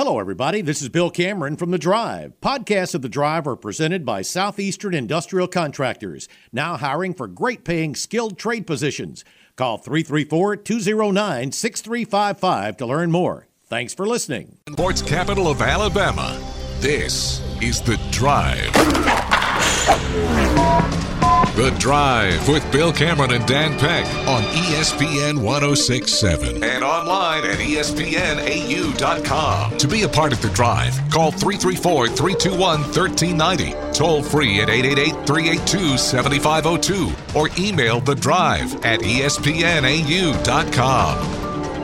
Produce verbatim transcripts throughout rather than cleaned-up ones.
Hello, everybody. This is Bill Cameron from The Drive. Podcasts of The Drive are presented by Southeastern Industrial Contractors, now hiring for great-paying skilled trade positions. Call three three four, two zero nine, six three five five to learn more. Thanks for listening. Sports capital of Alabama. This is The Drive. The Drive with Bill Cameron and Dan Peck on E S P N one oh six point seven and online at E S P N A U dot com. To be a part of The Drive, call three three four, three two one, one three nine zero, toll free at eight eight eight, three eight two, seven five zero two, or email The Drive at E S P N A U dot com.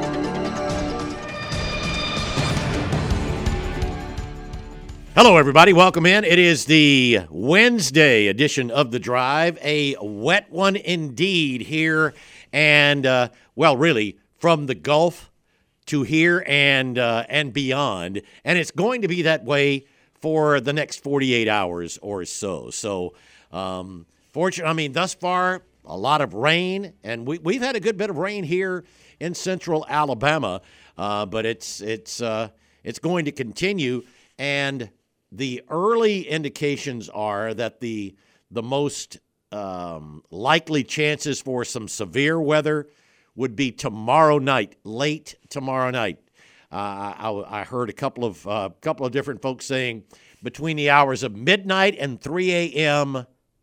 Hello, everybody. Welcome in. It is the Wednesday edition of The Drive, a wet one indeed here. And, uh, well, really, from the Gulf to here and uh, and beyond. And it's going to be that way for the next forty-eight hours or so. So, um, fortunately, I mean, thus far, a lot of rain. And we, we've had a good bit of rain here in central Alabama. Uh, but it's, it's, uh, it's going to continue. And the early indications are that the the most um, likely chances for some severe weather would be tomorrow night, late tomorrow night. Uh, I, I heard a couple of uh, couple of different folks saying between the hours of midnight and three a.m.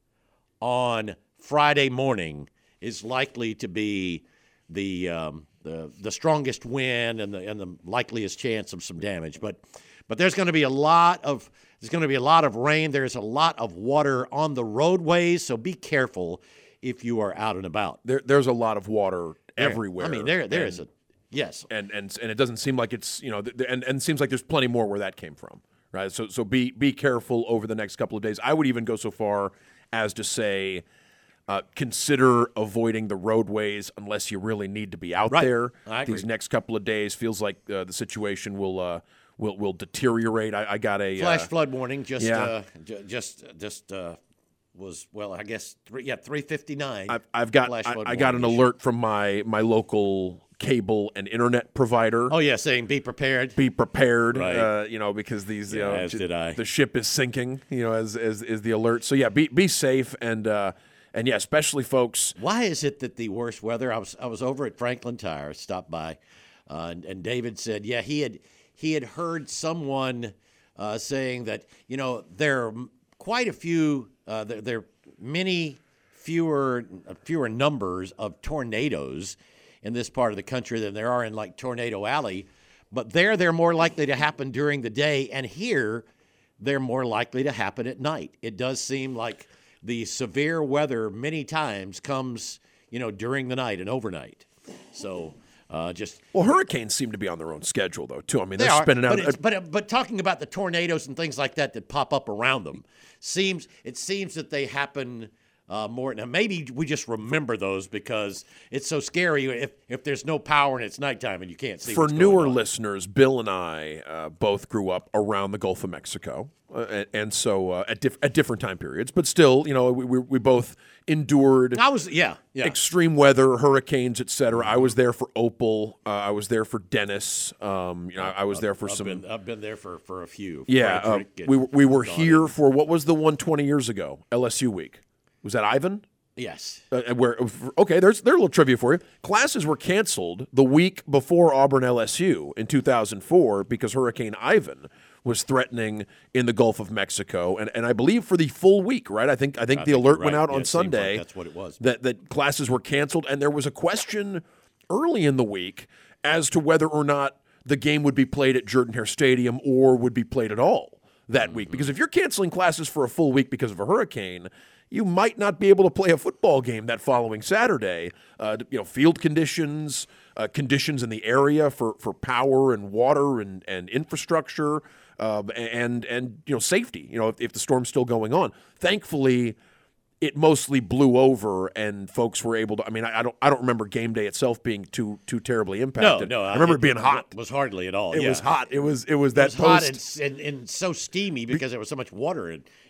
on Friday morning is likely to be the um, the the strongest wind and the and the likeliest chance of some damage. But But there's going to be a lot of there's going to be a lot of rain. There's a lot of water on the roadways, so be careful if you are out and about. There, there's a lot of water everywhere. I mean, there there and, is a yes, and and and it doesn't seem like it's you know, and and it seems like there's plenty more where that came from, right? So so be be careful over the next couple of days. I would even go so far as to say, uh, consider avoiding the roadways unless you really need to be out right. there. I agree. These next couple of days feels like uh, the situation will. Uh, Will will deteriorate. I, I got a flash uh, flood warning. Just yeah. uh, j- just just uh, was well. I guess three, yeah, three fifty nine. I've, I've got I, I got an alert from my my local cable and internet provider. Oh yeah, saying be prepared. Be prepared. Right. Uh, you know, because these yeah, you know as did I. the ship is sinking. You know, as as is the alert. So yeah, be be safe and uh, and yeah, especially folks. Why is it that the worst weather? I was I was over at Franklin Tire, stopped by, uh, and, and David said, yeah, he had. He had heard someone uh, saying that, you know, there are quite a few, uh, there, there are many fewer fewer numbers of tornadoes in this part of the country than there are in, like, Tornado Alley. But there, they're more likely to happen during the day. And here, they're more likely to happen at night. It does seem like the severe weather many times comes, you know, during the night and overnight. So... Uh, just well, hurricanes seem to be on their own schedule, though, too. I mean, they're they spinning are, out. But, but but talking about the tornadoes and things like that that pop up around them, seems it seems that they happen uh, more. Now, maybe we just remember those because it's so scary if if there's no power and it's nighttime and you can't see. For what's newer going on. listeners, Bill and I uh, both grew up around the Gulf of Mexico, uh, and, and so uh, at diff- at different time periods, but still, you know, we we, we both endured. I was yeah yeah extreme weather, hurricanes, et cetera. I was there for Opal. Uh, I was there for Dennis. Um, you know, I was there for I've some. Been, I've been there for, for a few. Yeah, uh, we we were here for what was the one twenty years ago? L S U week. Was that Ivan? Yes. Uh, where okay, there's there's a little trivia for you. Classes were canceled the week before Auburn L S U in two thousand four because Hurricane Ivan was threatening in the Gulf of Mexico, and, and I believe for the full week, right? I think I think I the think alert right. went out yeah, on Sunday. Like that's what it was. That that classes were canceled, and there was a question early in the week as to whether or not the game would be played at Jordan-Hare Stadium or would be played at all that mm-hmm. week. Because if you're canceling classes for a full week because of a hurricane, you might not be able to play a football game that following Saturday. Uh, you know, field conditions, uh, conditions in the area for, for power and water and, and infrastructure, uh, and and you know safety. You know, if, if the storm's still going on. Thankfully, it mostly blew over, and folks were able to. I mean, I, I don't I don't remember game day itself being too too terribly impacted. No, no, I remember it, it being hot. It was hardly at all. It yeah. was hot. It was it was that it was post, hot and, and, and so steamy because there was so much water in,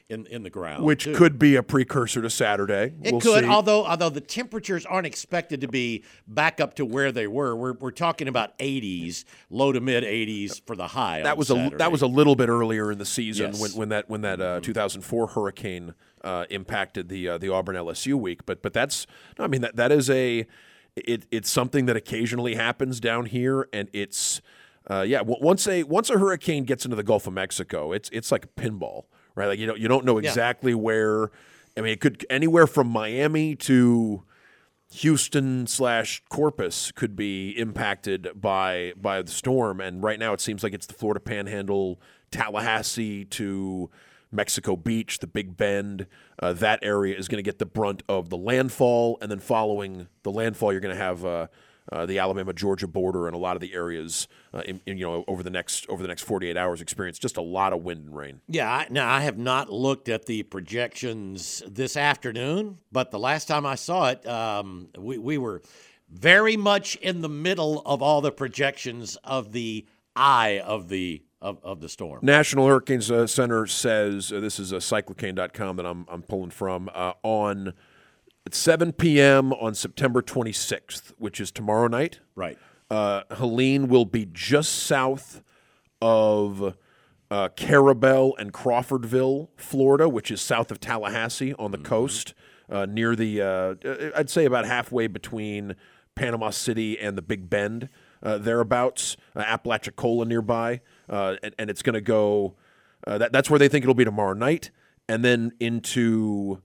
in in the ground, which too. could be a precursor to Saturday. It we'll could, see. although although the temperatures aren't expected to be back up to where they were. We're we're talking about eighties, low to mid eighties for the high. That on was Saturday. a that was a little bit earlier in the season Yes. when, when that when that uh, two thousand four hurricane uh, impacted the uh, the Auburn L S U week. But but that's no, I mean that that is a it it's something that occasionally happens down here, and it's uh, yeah w- once a once a hurricane gets into the Gulf of Mexico, it's it's like a pinball, right? Like you don't you don't know exactly yeah. where. I mean, it could anywhere from Miami to Houston slash Corpus could be impacted by by the storm, and right now it seems like it's the Florida Panhandle, Tallahassee to Mexico Beach, the Big Bend. Uh, that area is going to get the brunt of the landfall, and then following the landfall, you're going to have uh, uh, the Alabama-Georgia border and a lot of the areas, uh, in, in, you know, over the next over the next forty-eight hours, experience just a lot of wind and rain. Yeah, I, now I have not looked at the projections this afternoon, but the last time I saw it, um, we, we were very much in the middle of all the projections of the eye of the of, of the storm. National Hurricane uh, Center says uh, this is a cyclocane dot com that I'm I'm pulling from uh, on. At seven p.m. on September twenty-sixth, which is tomorrow night. Right. Uh, Helene will be just south of uh, Carabel and Crawfordville, Florida, which is south of Tallahassee on the mm-hmm. coast, uh, near the, uh, I'd say about halfway between Panama City and the Big Bend, uh, thereabouts, uh, Apalachicola nearby. Uh, and, and it's going to go, uh, that, that's where they think it'll be tomorrow night, and then into...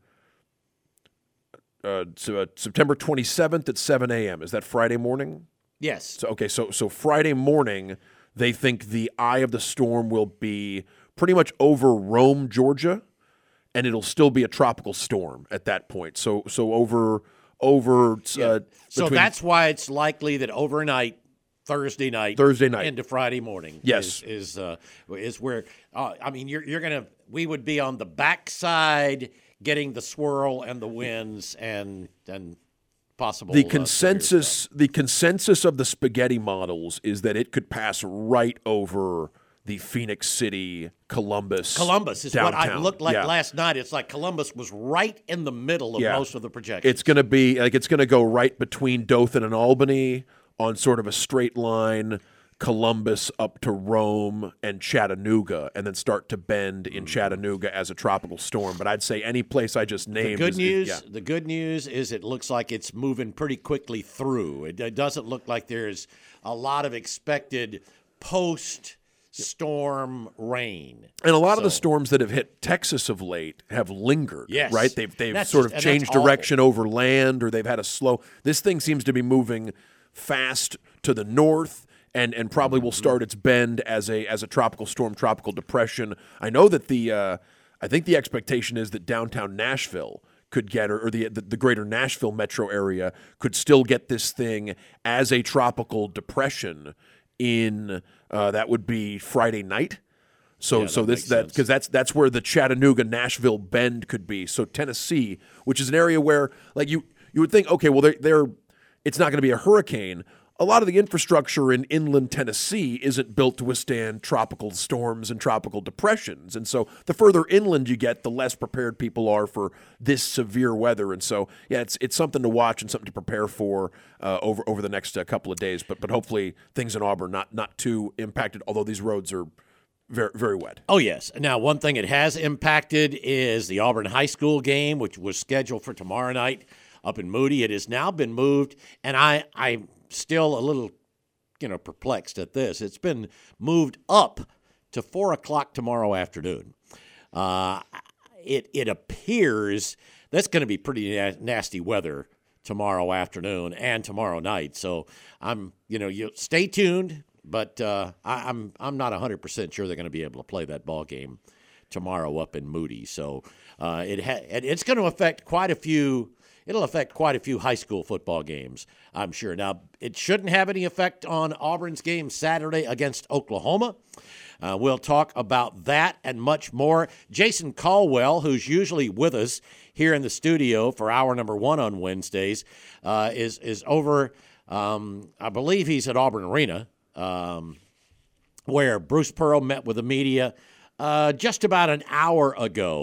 Uh, so, uh, September twenty-seventh at seven a.m. Is that Friday morning? Yes. So okay, so so Friday morning, they think the eye of the storm will be pretty much over Rome, Georgia, and it'll still be a tropical storm at that point. So so over over. Yeah. Uh, so that's why it's likely that overnight, Thursday night, Thursday night into Friday morning, yes, is is, uh, is where uh, I mean you're you're gonna we would be on the backside, getting the swirl and the winds and and possible. The uh, consensus the consensus of the spaghetti models is that it could pass right over the Phoenix City, Columbus. Columbus is downtown. what I looked like yeah. last night. It's like Columbus was right in the middle of yeah. most of the projections. It's going to be like it's going to go right between Dothan and Albany on sort of a straight line. Columbus up to Rome and Chattanooga, and then start to bend in Chattanooga as a tropical storm. But I'd say any place I just named. The good is, news. is, yeah. The good news is it looks like it's moving pretty quickly through. It, it doesn't look like there's a lot of expected post-storm rain. And a lot so, of the storms that have hit Texas of late have lingered. Yes, right. They've they've that's sort just, of changed direction awful. over land, or they've had a slow. This thing seems to be moving fast to the north. And and probably will start its bend as a as a tropical storm, tropical depression. I know that the uh, I think the expectation is that downtown Nashville could get, or, or the, the the greater Nashville metro area could still get this thing as a tropical depression in uh, that would be Friday night. So yeah, so that this that because that's that's where the Chattanooga Nashville bend could be. So Tennessee, which is an area where like you you would think, okay, well they're they're it's not going to be a hurricane. A lot of the infrastructure in inland Tennessee isn't built to withstand tropical storms and tropical depressions. And so the further inland you get, the less prepared people are for this severe weather. And so, yeah, it's it's something to watch and something to prepare for uh, over over the next uh, couple of days. But but hopefully things in Auburn not not too impacted, although these roads are very, very wet. Oh, yes. Now, one thing it has impacted is the Auburn High School game, which was scheduled for tomorrow night up in Moody. It has now been moved, and I I – still a little, you know, perplexed at this. It's been moved up to four o'clock tomorrow afternoon. Uh, it it appears that's going to be pretty na- nasty weather tomorrow afternoon and tomorrow night. So I'm, you know, you stay tuned. But uh, I, I'm I'm not one hundred percent sure they're going to be able to play that ball game tomorrow up in Moody. So uh, it ha- it's going to affect quite a few. It'll affect quite a few high school football games, I'm sure. Now, it shouldn't have any effect on Auburn's game Saturday against Oklahoma. Uh, we'll talk about that and much more. Jason Caldwell, who's usually with us here in the studio for hour number one on Wednesdays, uh, is is over, um, I believe he's at Auburn Arena, um, where Bruce Pearl met with the media uh, just about an hour ago.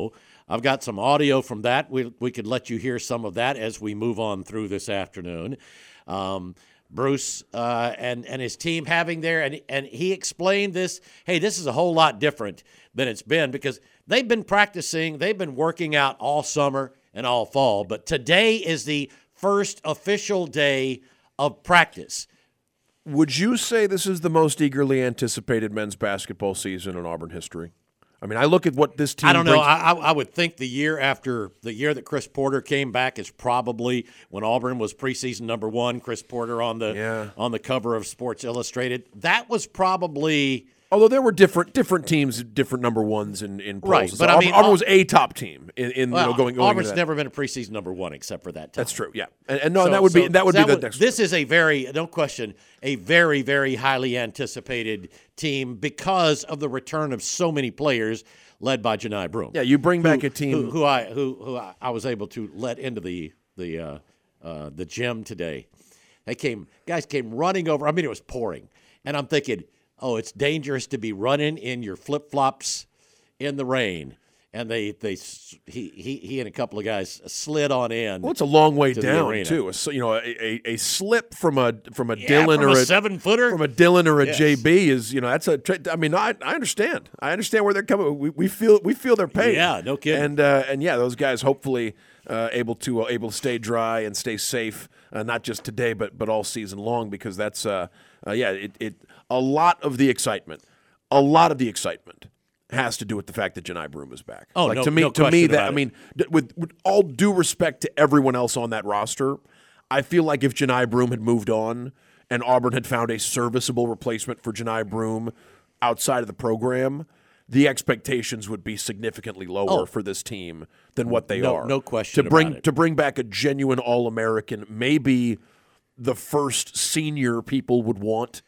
I've got some audio from that. We we could let you hear some of that as we move on through this afternoon. Um, Bruce uh, and and his team having there, and and he explained this. Hey, this is a whole lot different than it's been because they've been practicing, they've been working out all summer and all fall, but today is the first official day of practice. Would you say this is the most eagerly anticipated men's basketball season in Auburn history? I mean, I look at what this team I don't know. brings- I, I would think the year after the year that Chris Porter came back is probably when Auburn was preseason number one. Chris Porter on the Yeah. on the cover of Sports Illustrated. That was probably Although there were different different teams, different number ones in, in polls. Right, So but I Auburn, mean, Auburn Au- was a top team in, in well, you know, going, going Auburn's into that. never been a preseason number one except for that time. That's true, yeah. And, and no, So- that would be so that would be the would- next. This is a very, no question, a very, very highly anticipated team because of the return of so many players led by Janai Broome. Yeah, you bring back who, a team who, who I who who I, I was able to let into the the uh, uh, the gym today. They came, guys came running over. I mean, it was pouring, and I'm thinking, oh, it's dangerous to be running in your flip flops in the rain. And they they he he he and a couple of guys slid on in. Well, it's a long way to the down arena. too. A, so- you know, a, a, a slip from a from a Yeah, Dylan from or a a seven-footer? from a Dylan or a Yes. J B is you know that's a. Tra- I mean, I I understand. I understand where they're coming. We, we feel we feel their pain. Yeah, no kidding. And uh, and yeah, those guys hopefully uh, able to uh, able to stay dry and stay safe, uh, not just today but but all season long because that's uh, uh yeah it it a lot of the excitement, a lot of the excitement. Has to do with the fact that Janai Broome is back. Oh, like no- to me, no to me question that about I it. mean, d- with, with all due respect to everyone else on that roster, I feel like if Janai Broome had moved on and Auburn had found a serviceable replacement for Janai Broome outside of the program, the expectations would be significantly lower Oh. for this team than what they No- are. no question To bring about it. to bring back a genuine All-American, maybe the first senior people would want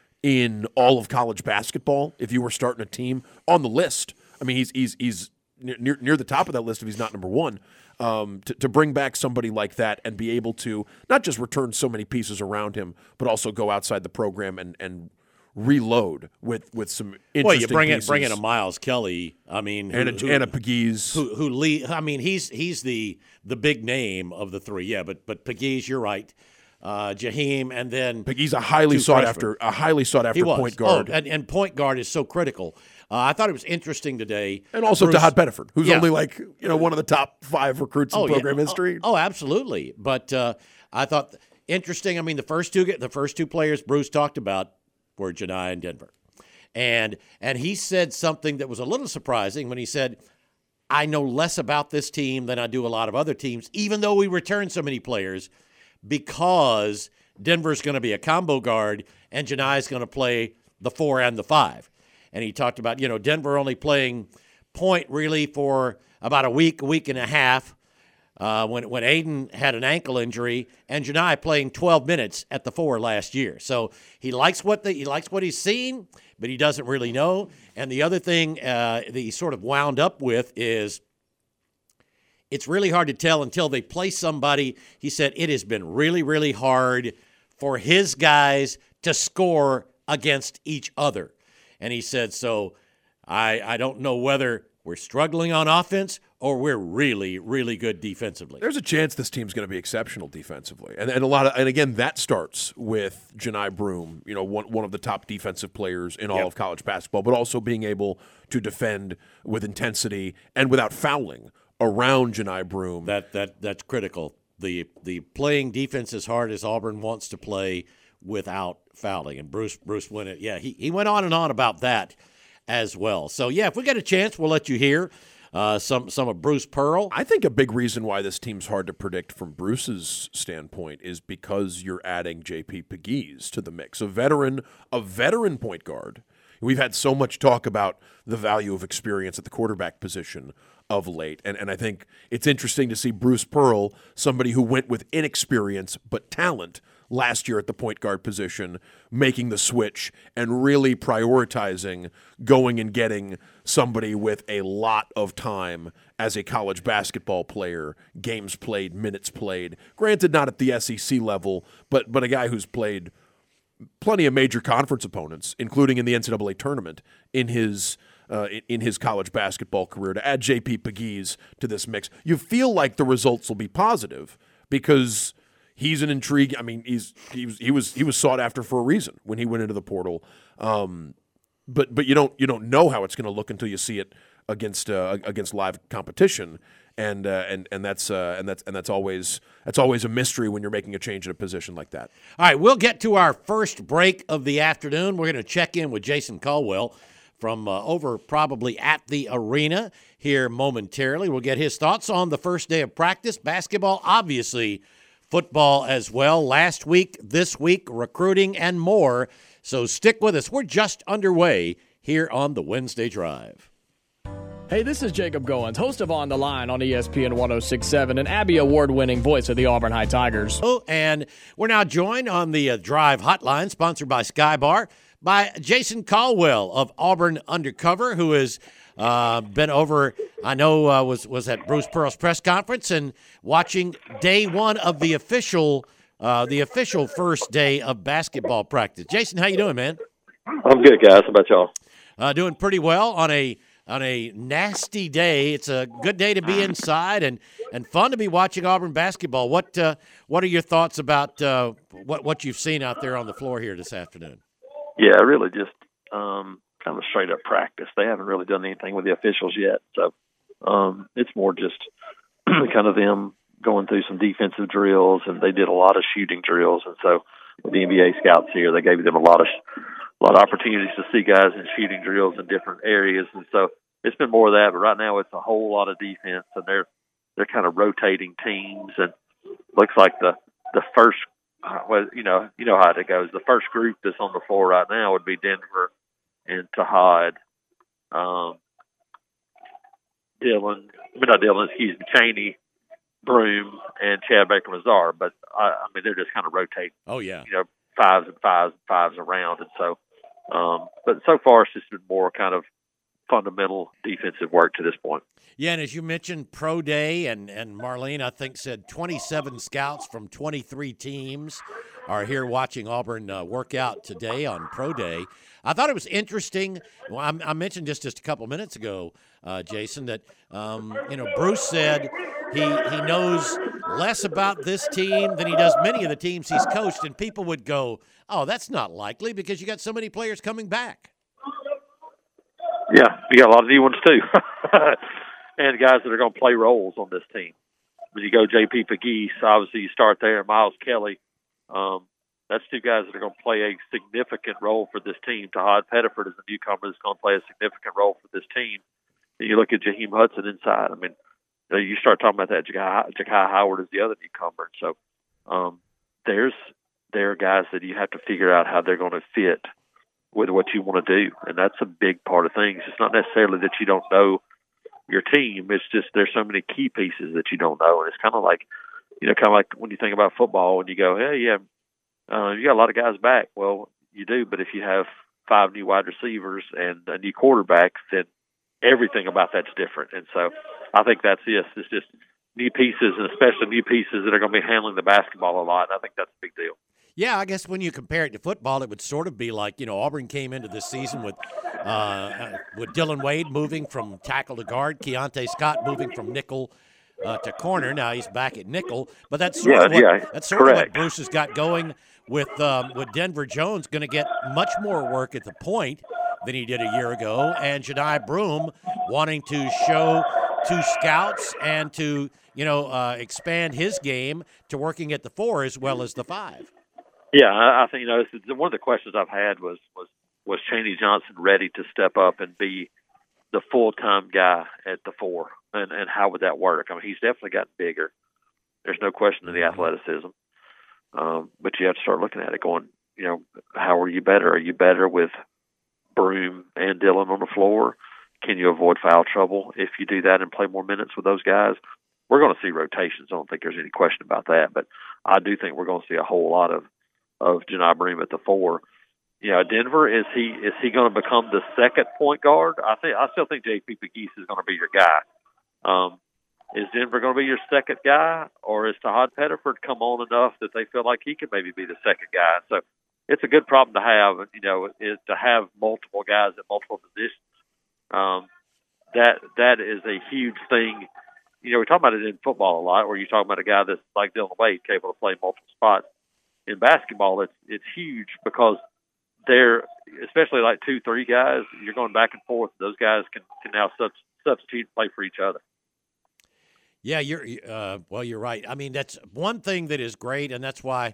in all of college basketball if you were starting a team on the list. I mean, he's he's he's near near the top of that list if he's not number one. Um, to, to bring back somebody like that and be able to not just return so many pieces around him, but also go outside the program and, and reload with, with some interesting Well, you bring pieces. it, bring in a Miles Kelly. I mean, who, and a, who, and a Pegues. who, who lead, I mean, he's he's the the big name of the three. Yeah, but but Pegues, you're right. Uh, Jaheim, and then Pegues, a highly two sought freshmen. after, a highly sought after He was. point guard, Oh, and, and point guard is so critical. Uh, I thought it was interesting today. and also Bruce- Tahad Bedford, who's Yeah. only like you know one of the top five recruits in Oh, yeah. program history. Oh, oh, absolutely. But uh, I thought interesting. I mean, the first two the first two players Bruce talked about were Janai and Denver, and and he said something that was a little surprising when he said, "I know less about this team than I do a lot of other teams, even though we return so many players, because Denver's going to be a combo guard and Janai's going to play the four and the five." And he talked about, you know, Denver only playing point really for about a week, a week and a half uh, when when Aiden had an ankle injury, and Janai playing twelve minutes at the four last year. So he likes what the, he likes what he's seen, but he doesn't really know. And the other thing uh, that he sort of wound up with is it's really hard to tell until they play somebody. He said it has been really, really hard for his guys to score against each other. And he said, so I, I don't know whether we're struggling on offense or we're really, really good defensively. There's a chance this team's going to be exceptional defensively, and and a lot of and again that starts with Janai Broome, you know, one one of the top defensive players in all Yep. of college basketball, but also being able to defend with intensity and without fouling around Janai Broome. That that that's critical. The the playing defense as hard as Auburn wants to play without fouling. And Bruce Bruce went it. Yeah, he, he went on and on about that as well. So yeah, if we get a chance, we'll let you hear uh, some some of Bruce Pearl. I think a big reason why this team's hard to predict from Bruce's standpoint is because you're adding J P Pegues to the mix, a veteran, a veteran point guard. We've had so much talk about the value of experience at the quarterback position of late, and and I think it's interesting to see Bruce Pearl, somebody who went with inexperience but talent last year at the point guard position, making the switch and really prioritizing going and getting somebody with a lot of time as a college basketball player, games played, minutes played. Granted, not at the S E C level, but but a guy who's played plenty of major conference opponents, including in the N C double A tournament in his uh, in, in his college basketball career, to add J P Pegues to this mix. You feel like the results will be positive because he's an intrigue. I mean, he's he was he was he was sought after for a reason when he went into the portal. Um, but but you don't you don't know how it's going to look until you see it against uh, against live competition. And uh, and and that's uh, and that's and that's always that's always a mystery when you're making a change in a position like that. All right, we'll get to our first break of the afternoon. We're going to check in with Jason Caldwell from uh, over probably at the arena here momentarily. We'll get his thoughts on the first day of practice, basketball, obviously football as well. Last week, this week, recruiting and more. So stick with us. We're just underway here on the Wednesday Drive. Hey, this is Jacob Goins, host of On the Line on E S P N one oh six point seven, an Abby Award-winning voice of the Auburn High Tigers. Oh, and we're now joined on the uh, Drive Hotline, sponsored by Skybar, by Jason Caldwell of Auburn Undercover, who has uh, been over, I know, uh, was, was at Bruce Pearl's press conference and watching day one of the official uh, the official first day of basketball practice. Jason, how you doing, man? I'm good, guys. How about y'all? Uh, doing pretty well on a on a nasty day. It's a good day to be inside and, and fun to be watching Auburn basketball. What uh, what are your thoughts about uh, what what you've seen out there on the floor here this afternoon? Yeah, really just um, kind of straight up practice. They haven't really done anything with the officials yet, so um, it's more just kind of them going through some defensive drills, and they did a lot of shooting drills. And so with the N B A scouts here, they gave them a lot of a lot of opportunities to see guys in shooting drills in different areas. And so it's been more of that, but right now it's a whole lot of defense, and they're they're kind of rotating teams, and looks like the the first well, you know, you know how it goes. The first group that's on the floor right now would be Denver and Tahad, um, Dylan, I mean not Dylan, excuse me, Chaney, Broom, and Chad Baker-Mazar. But I, I mean they're just kind of rotating. Oh yeah, you know, fives and fives and fives around, and so. Um, but so far it's just been more kind of fundamental defensive work to this point. Yeah, and as you mentioned, Pro Day, and, and Marlene, I think, said twenty-seven scouts from twenty-three teams are here watching Auburn uh, work out today on Pro Day. I thought it was interesting. Well, I, I mentioned just, just a couple minutes ago, uh, Jason, that, um, you know, Bruce said he, he knows less about this team than he does many of the teams he's coached, and people would go, oh, that's not likely because you got so many players coming back. Yeah, you got a lot of new ones too. And guys that are going to play roles on this team. When you go J P Pegues, obviously you start there. Miles Kelly, um, that's two guys that are going to play a significant role for this team. Tahad Pettiford is a newcomer that's going to play a significant role for this team. And you look at Jaheim Hudson inside. I mean, you, know, you start talking about that. Ja'Kai, Ja'Kai Howard is the other newcomer. So um, there's there are guys that you have to figure out how they're going to fit with what you want to do, and that's a big part of things. It's not necessarily that you don't know your team. It's just there's so many key pieces that you don't know, and it's kind of like, you know, kind of like when you think about football and you go, hey, yeah, uh, you got a lot of guys back. Well, you do, but if you have five new wide receivers and a new quarterback, then everything about that's different. And so I think that's this. It's just new pieces, and especially new pieces that are going to be handling the basketball a lot. And I think that's a big deal. Yeah, I guess when you compare it to football, it would sort of be like, you know, Auburn came into this season with uh, with Dylan Wade moving from tackle to guard, Keontae Scott moving from nickel uh, to corner. Now he's back at nickel, but that's sort yeah, of what, yeah, that's sort of what correct. Bruce has got going with um, with Denver Jones, going to get much more work at the point than he did a year ago, and Jedi Broom wanting to show to scouts and to, you know, uh, expand his game to working at the four as well as the five. Yeah, I think, you know, this is, one of the questions I've had was, was, was Chaney Johnson ready to step up and be the full-time guy at the four, and, and how would that work? I mean, he's definitely gotten bigger. There's no question of the athleticism. Um, but you have to start looking at it going, you know, how are you better? Are you better with Broom and Dylan on the floor? Can you avoid foul trouble if you do that and play more minutes with those guys? We're going to see rotations. I don't think there's any question about that. But I do think we're going to see a whole lot of of Janai Broom at the four. You know, Denver, is he is he going to become the second point guard? I think I still think J P Pegues is going to be your guy. Um, is Denver going to be your second guy, or is Tahad Pettiford come on enough that they feel like he can maybe be the second guy? So it's a good problem to have. You know, is to have multiple guys at multiple positions. Um, that that is a huge thing. You know, we talk about it in football a lot, where you're talking about a guy that's like Dylan Wade, capable of playing multiple spots. In basketball, it's it's huge because they're, especially like two, three guys, you're going back and forth. Those guys can, can now sub, substitute and play for each other. Yeah, you're uh, well. You're right. I mean, that's one thing that is great, and that's why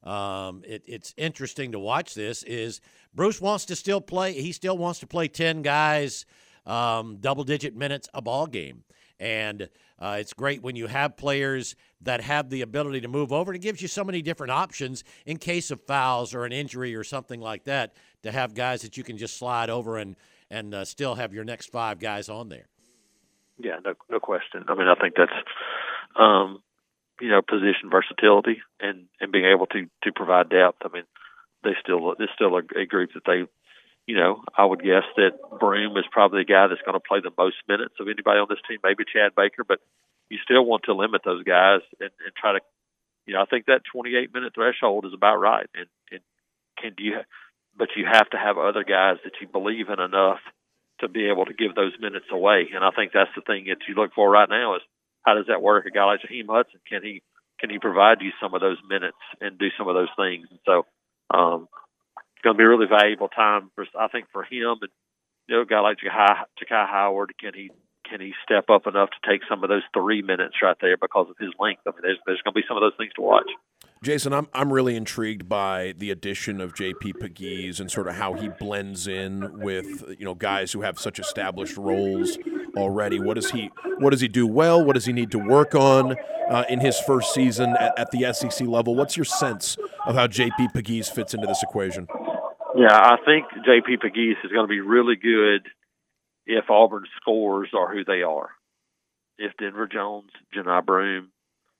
um, it, it's interesting to watch. This is Bruce wants to still play. He still wants to play ten guys, um, double-digit minutes a ball game, and uh, it's great when you have players that have the ability to move over. And it gives you so many different options in case of fouls or an injury or something like that. To have guys that you can just slide over and and uh, still have your next five guys on there. Yeah, no, no question. I mean, I think that's, um, you know, position versatility and, and being able to, to provide depth. I mean, they still there's still a, a group that they, you know, I would guess that Broome is probably the guy that's going to play the most minutes of anybody on this team. Maybe Chad Baker, but you still want to limit those guys and, and try to, you know, I think that twenty-eight minute threshold is about right. And, and can do you, but you have to have other guys that you believe in enough to be able to give those minutes away. And I think that's the thing that you look for right now is how does that work? A guy like Jaheim Hudson, can he can he provide you some of those minutes and do some of those things? And so um, it's going to be a really valuable time, for, I think, for him. And, you know, a guy like Ja'Kai Howard, can he can he step up enough to take some of those three minutes right there because of his length? I mean, there's, there's going to be some of those things to watch. Jason, I'm I'm really intrigued by the addition of J P Pegues and sort of how he blends in with, you know, guys who have such established roles already. What does he What does he do well? What does he need to work on uh, in his first season at, at the S E C level? What's your sense of how J P Pegues fits into this equation? Yeah, I think J P Pegues is going to be really good if Auburn's scores are who they are. If Denver Jones, Johni Broome,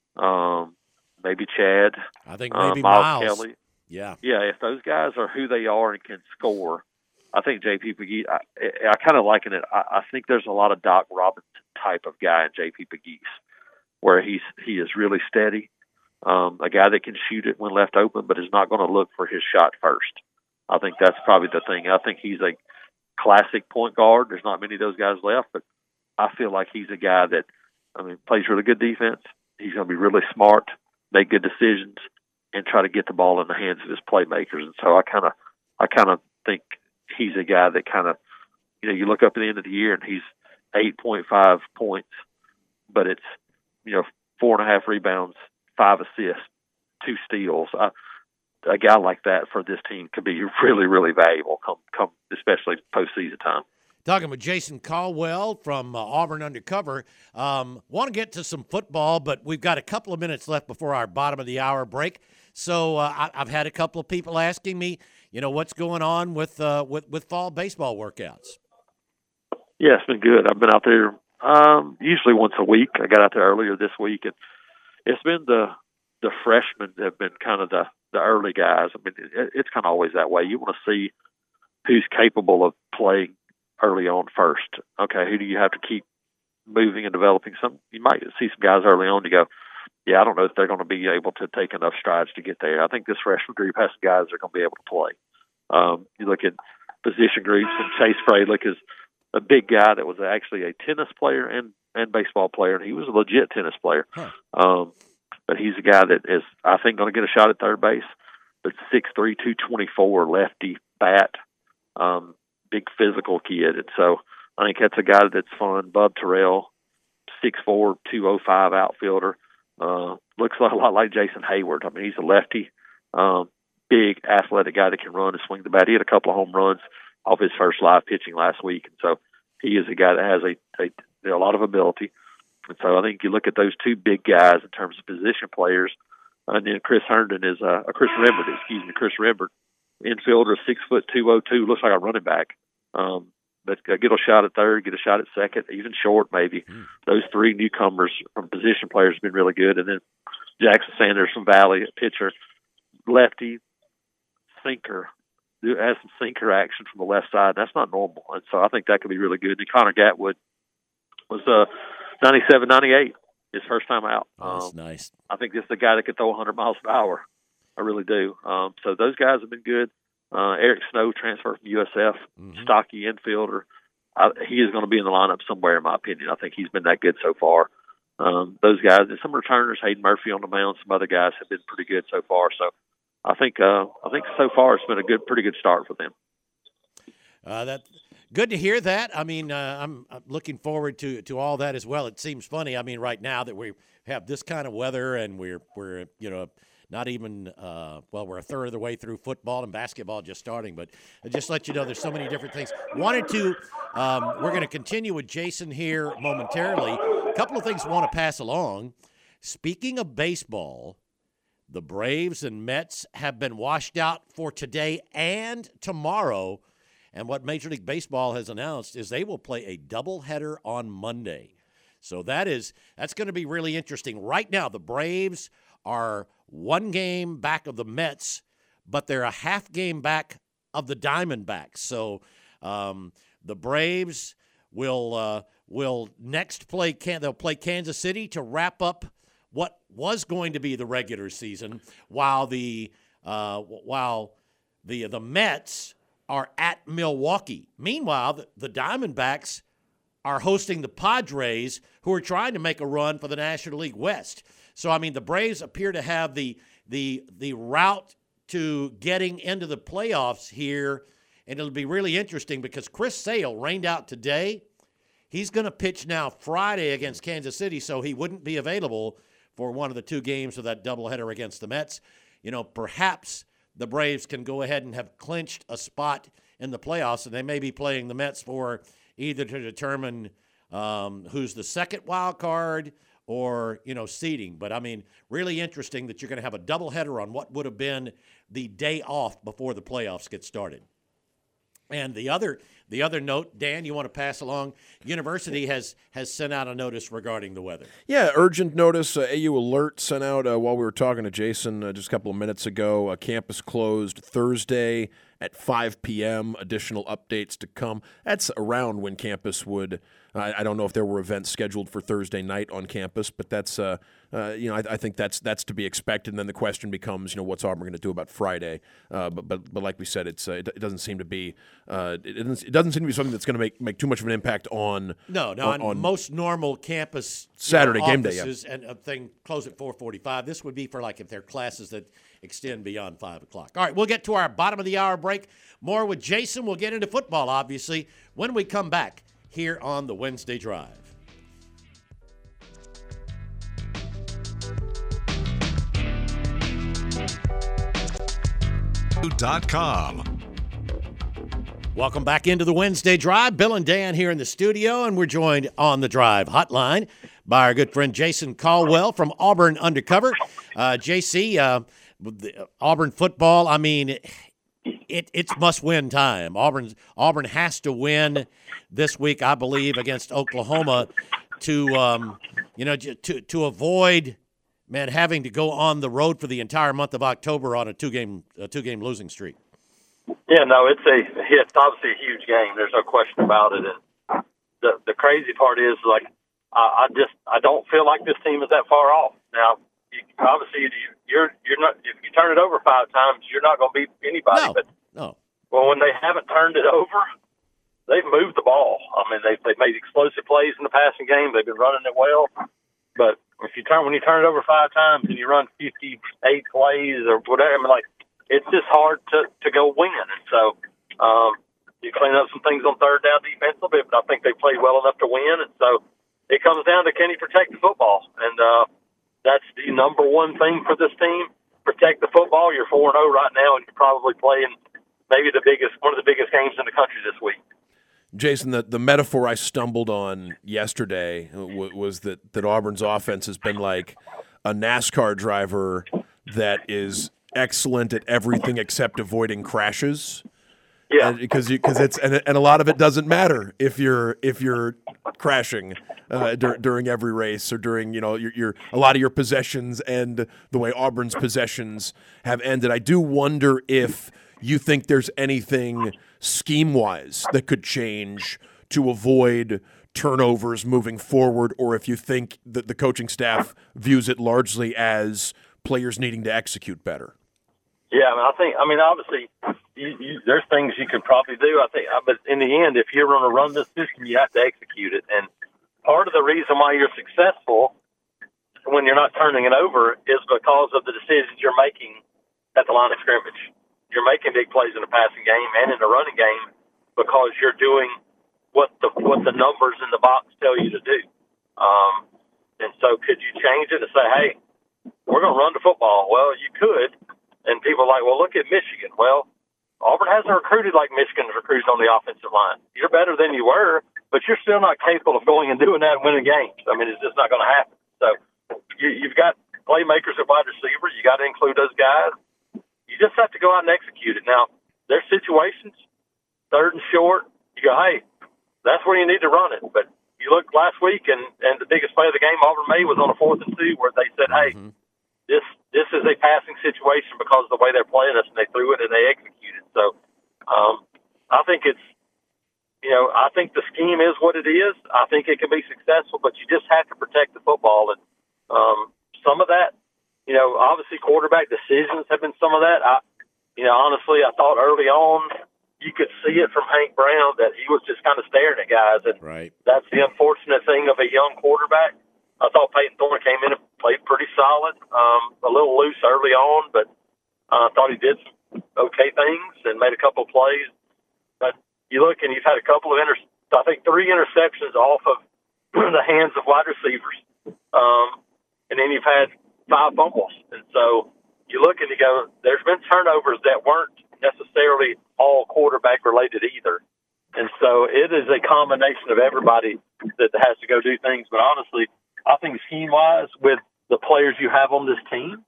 um, maybe Chad, I think maybe uh, Miles, Miles Kelly. Yeah. Yeah, if those guys are who they are and can score, I think J P Pegues, I, I kind of liken it. I, I think there's a lot of Doc Robinson type of guy in J P Pegues, where he's he is really steady, um, a guy that can shoot it when left open, but is not going to look for his shot first. I think that's probably the thing. I think he's a classic point guard. There's not many of those guys left, but I feel like he's a guy that, I mean, plays really good defense. He's going to be really smart, make good decisions, and try to get the ball in the hands of his playmakers. And so I kind of, I kind of think he's a guy that kind of, you know, you look up at the end of the year and he's eight point five points, but it's, you know, four and a half rebounds, five assists, two steals. I, a guy like that for this team could be really, really valuable, come, come especially postseason time. Talking with Jason Caldwell from uh, Auburn Undercover. Um, want to get to some football, but we've got a couple of minutes left before our bottom of the hour break. So uh, I, I've had a couple of people asking me, you know, what's going on with uh, with with fall baseball workouts. Yeah, it's been good. I've been out there um, usually once a week. I got out there earlier this week, and it's been the the freshmen that have been kind of the the early guys. I mean, it, it's kind of always that way. You want to see who's capable of playing early on first. Okay, who do you have to keep moving and developing? Some you might see some guys early on to go, yeah, I don't know if they're going to be able to take enough strides to get there. I think this freshman group has some guys that are going to be able to play. Um, you look at position groups, and Chase Freilich is a big guy that was actually a tennis player and, and baseball player, and he was a legit tennis player. Huh. Um, but he's a guy that is, I think, going to get a shot at third base. But six three, two twenty-four, lefty bat, um, big physical kid. And so I think that's a guy that's fun. Bub Terrell, six four, two oh five outfielder. Uh, looks a lot like Jason Hayward. I mean, he's a lefty, um, big athletic guy that can run and swing the bat. He had a couple of home runs off his first live pitching last week. And so he is a guy that has a, a, a lot of ability. And so I think you look at those two big guys in terms of position players, and then Chris Herndon is uh, a Chris Rembert, excuse me, Chris Rembert, infielder, six foot two oh two, looks like a running back. Um, but uh, get a shot at third, get a shot at second, even short maybe. Mm. Those three newcomers from position players have been really good. And then Jackson Sanders from Valley, pitcher, lefty, sinker, has some sinker action from the left side. That's not normal. And so I think that could be really good. And Connor Gatwood was uh, ninety-seven ninety-eight, his first time out. Oh, that's um, nice. I think this is the guy that could throw one hundred miles an hour. I really do. Um, so those guys have been good. Uh, Eric Snow transferred from U S F, mm-hmm. stocky infielder, I, he is going to be in the lineup somewhere, in my opinion. I think he's been that good so far. Um, those guys, and some returners, Hayden Murphy on the mound, some other guys have been pretty good so far. So I think uh, I think so far it's been a good, pretty good start for them. Uh, that good to hear that. I mean, uh, I'm, I'm looking forward to to all that as well. It seems funny. I mean, right now that we have this kind of weather and we're we're you know. Not even, uh, well, we're a third of the way through football and basketball just starting. But I just let you know there's so many different things. Wanted to, um, we're going to continue with Jason here momentarily. A couple of things I want to pass along. Speaking of baseball, the Braves and Mets have been washed out for today and tomorrow. And what Major League Baseball has announced is they will play a doubleheader on Monday. So that is, that's going to be really interesting. Right now, the Braves are one game back of the Mets, but they're a half game back of the Diamondbacks. So um, the Braves will uh, will next play. They'll play Kansas City to wrap up what was going to be the regular season, while the uh, while the the Mets are at Milwaukee. Meanwhile, the, the Diamondbacks are hosting the Padres, who are trying to make a run for the National League West. So, I mean, the Braves appear to have the the the route to getting into the playoffs here, and it'll be really interesting because Chris Sale rained out today. He's going to pitch now Friday against Kansas City, so he wouldn't be available for one of the two games of that doubleheader against the Mets. You know, perhaps the Braves can go ahead and have clinched a spot in the playoffs, and they may be playing the Mets for either to determine um, who's the second wild card or, you know, seeding. But, I mean, really interesting that you're going to have a doubleheader on what would have been the day off before the playoffs get started. And the other the other note, Dan, you want to pass along, University has has sent out a notice regarding the weather. Yeah, urgent notice, uh, A U Alert sent out uh, while we were talking to Jason uh, just a couple of minutes ago. Uh, campus closed Thursday at five p.m., additional updates to come. That's around when campus would, uh, I don't know if there were events scheduled for Thursday night on campus, but that's, uh, uh, you know, I, I think that's that's to be expected. And then the question becomes, you know, what's Auburn going to do about Friday? Uh, but, but but like we said, it's uh, it, it doesn't seem to be, uh, it, doesn't, it doesn't seem to be something that's going to make, make too much of an impact on No, no, on, on most normal campus Saturday you know, game day, yeah. And a thing close at four forty-five. This would be for like if there are classes that extend beyond five o'clock. All right, we'll get to our bottom of the hour break. More with Jason. We'll get into football, obviously, when we come back here on the Wednesday Drive. Dot com. Welcome back into the Wednesday Drive. Bill and Dan here in the studio, and we're joined on the Drive hotline by our good friend Jason Caldwell from Auburn Undercover. Uh, J C, uh, Auburn football, I mean, it, it's must-win time. Auburn, Auburn has to win this week, I believe, against Oklahoma to, um, you know, to to avoid, man, having to go on the road for the entire month of October on a two-game a two-game losing streak. Yeah, no, it's a it's obviously a huge game. There's no question about it. And the the crazy part is, like, I, I just I don't feel like this team is that far off. Now, you, obviously, you, you're you're not if you turn it over five times, you're not going to beat anybody. No, but no. Well, when they haven't turned it over, they've moved the ball. I mean, they've they've made explosive plays in the passing game. They've been running it well. But if you turn when you turn it over five times and you run fifty-eight plays or whatever, I mean, like, it's just hard to, to go win. And so um, you clean up some things on third down defensively, but I think they played well enough to win. And so it comes down to, can you protect the football? And uh, that's the number one thing for this team. Protect the football. You're four and oh right now, and you're probably playing maybe the biggest, one of the biggest games in the country this week. Jason, the, the metaphor I stumbled on yesterday w- was that, that Auburn's offense has been like a NASCAR driver that is excellent at everything except avoiding crashes. Yeah, because because it's and, and a lot of it doesn't matter if you're if you're crashing uh, dur- during every race or during you know your, your a lot of your possessions and the way Auburn's possessions have ended. I do wonder if you think there's anything scheme wise that could change to avoid turnovers moving forward, or if you think that the coaching staff views it largely as players needing to execute better. Yeah, I mean, I think, I mean, obviously, you, you, there's things you could probably do. I think, but in the end, if you're going to run this system, you have to execute it. And part of the reason why you're successful when you're not turning it over is because of the decisions you're making at the line of scrimmage. You're making big plays in the passing game and in the running game because you're doing what the what the numbers in the box tell you to do. Um, and so could you change it and say, hey, we're going to run the football? Well, you could. And people are like, well, look at Michigan. Well, Auburn hasn't recruited like Michigan's recruited on the offensive line. You're better than you were, but you're still not capable of going and doing that and winning games. I mean, it's just not going to happen. So you, you've got playmakers at wide receiver. You got to include those guys. You just have to go out and execute it. Now, there's situations, third and short, you go, hey, that's where you need to run it. But you look last week, and, and the biggest play of the game Auburn made was on a fourth and two where they said, hey, mm-hmm. this this is a passing situation because of the way they're playing us, and they threw it and they executed. So um, I think it's, you know, I think the scheme is what it is. I think it can be successful, but you just have to protect the football. And um, some of that, you know, obviously quarterback decisions have been some of that. I, you know, honestly, I thought early on you could see it from Hank Brown that he was just kind of staring at guys. And right. That's the unfortunate thing of a young quarterback. I thought Peyton Thorne came in and played pretty solid, um, a little loose early on, but I uh, thought he did some okay things and made a couple of plays. But you look and you've had a couple of, inter- I think three interceptions off of the hands of wide receivers. Um, and then you've had five fumbles. And so you look and you go, there's been turnovers that weren't necessarily all quarterback related either. And so it is a combination of everybody that has to go do things. But honestly, I think scheme-wise, with the players you have on this team,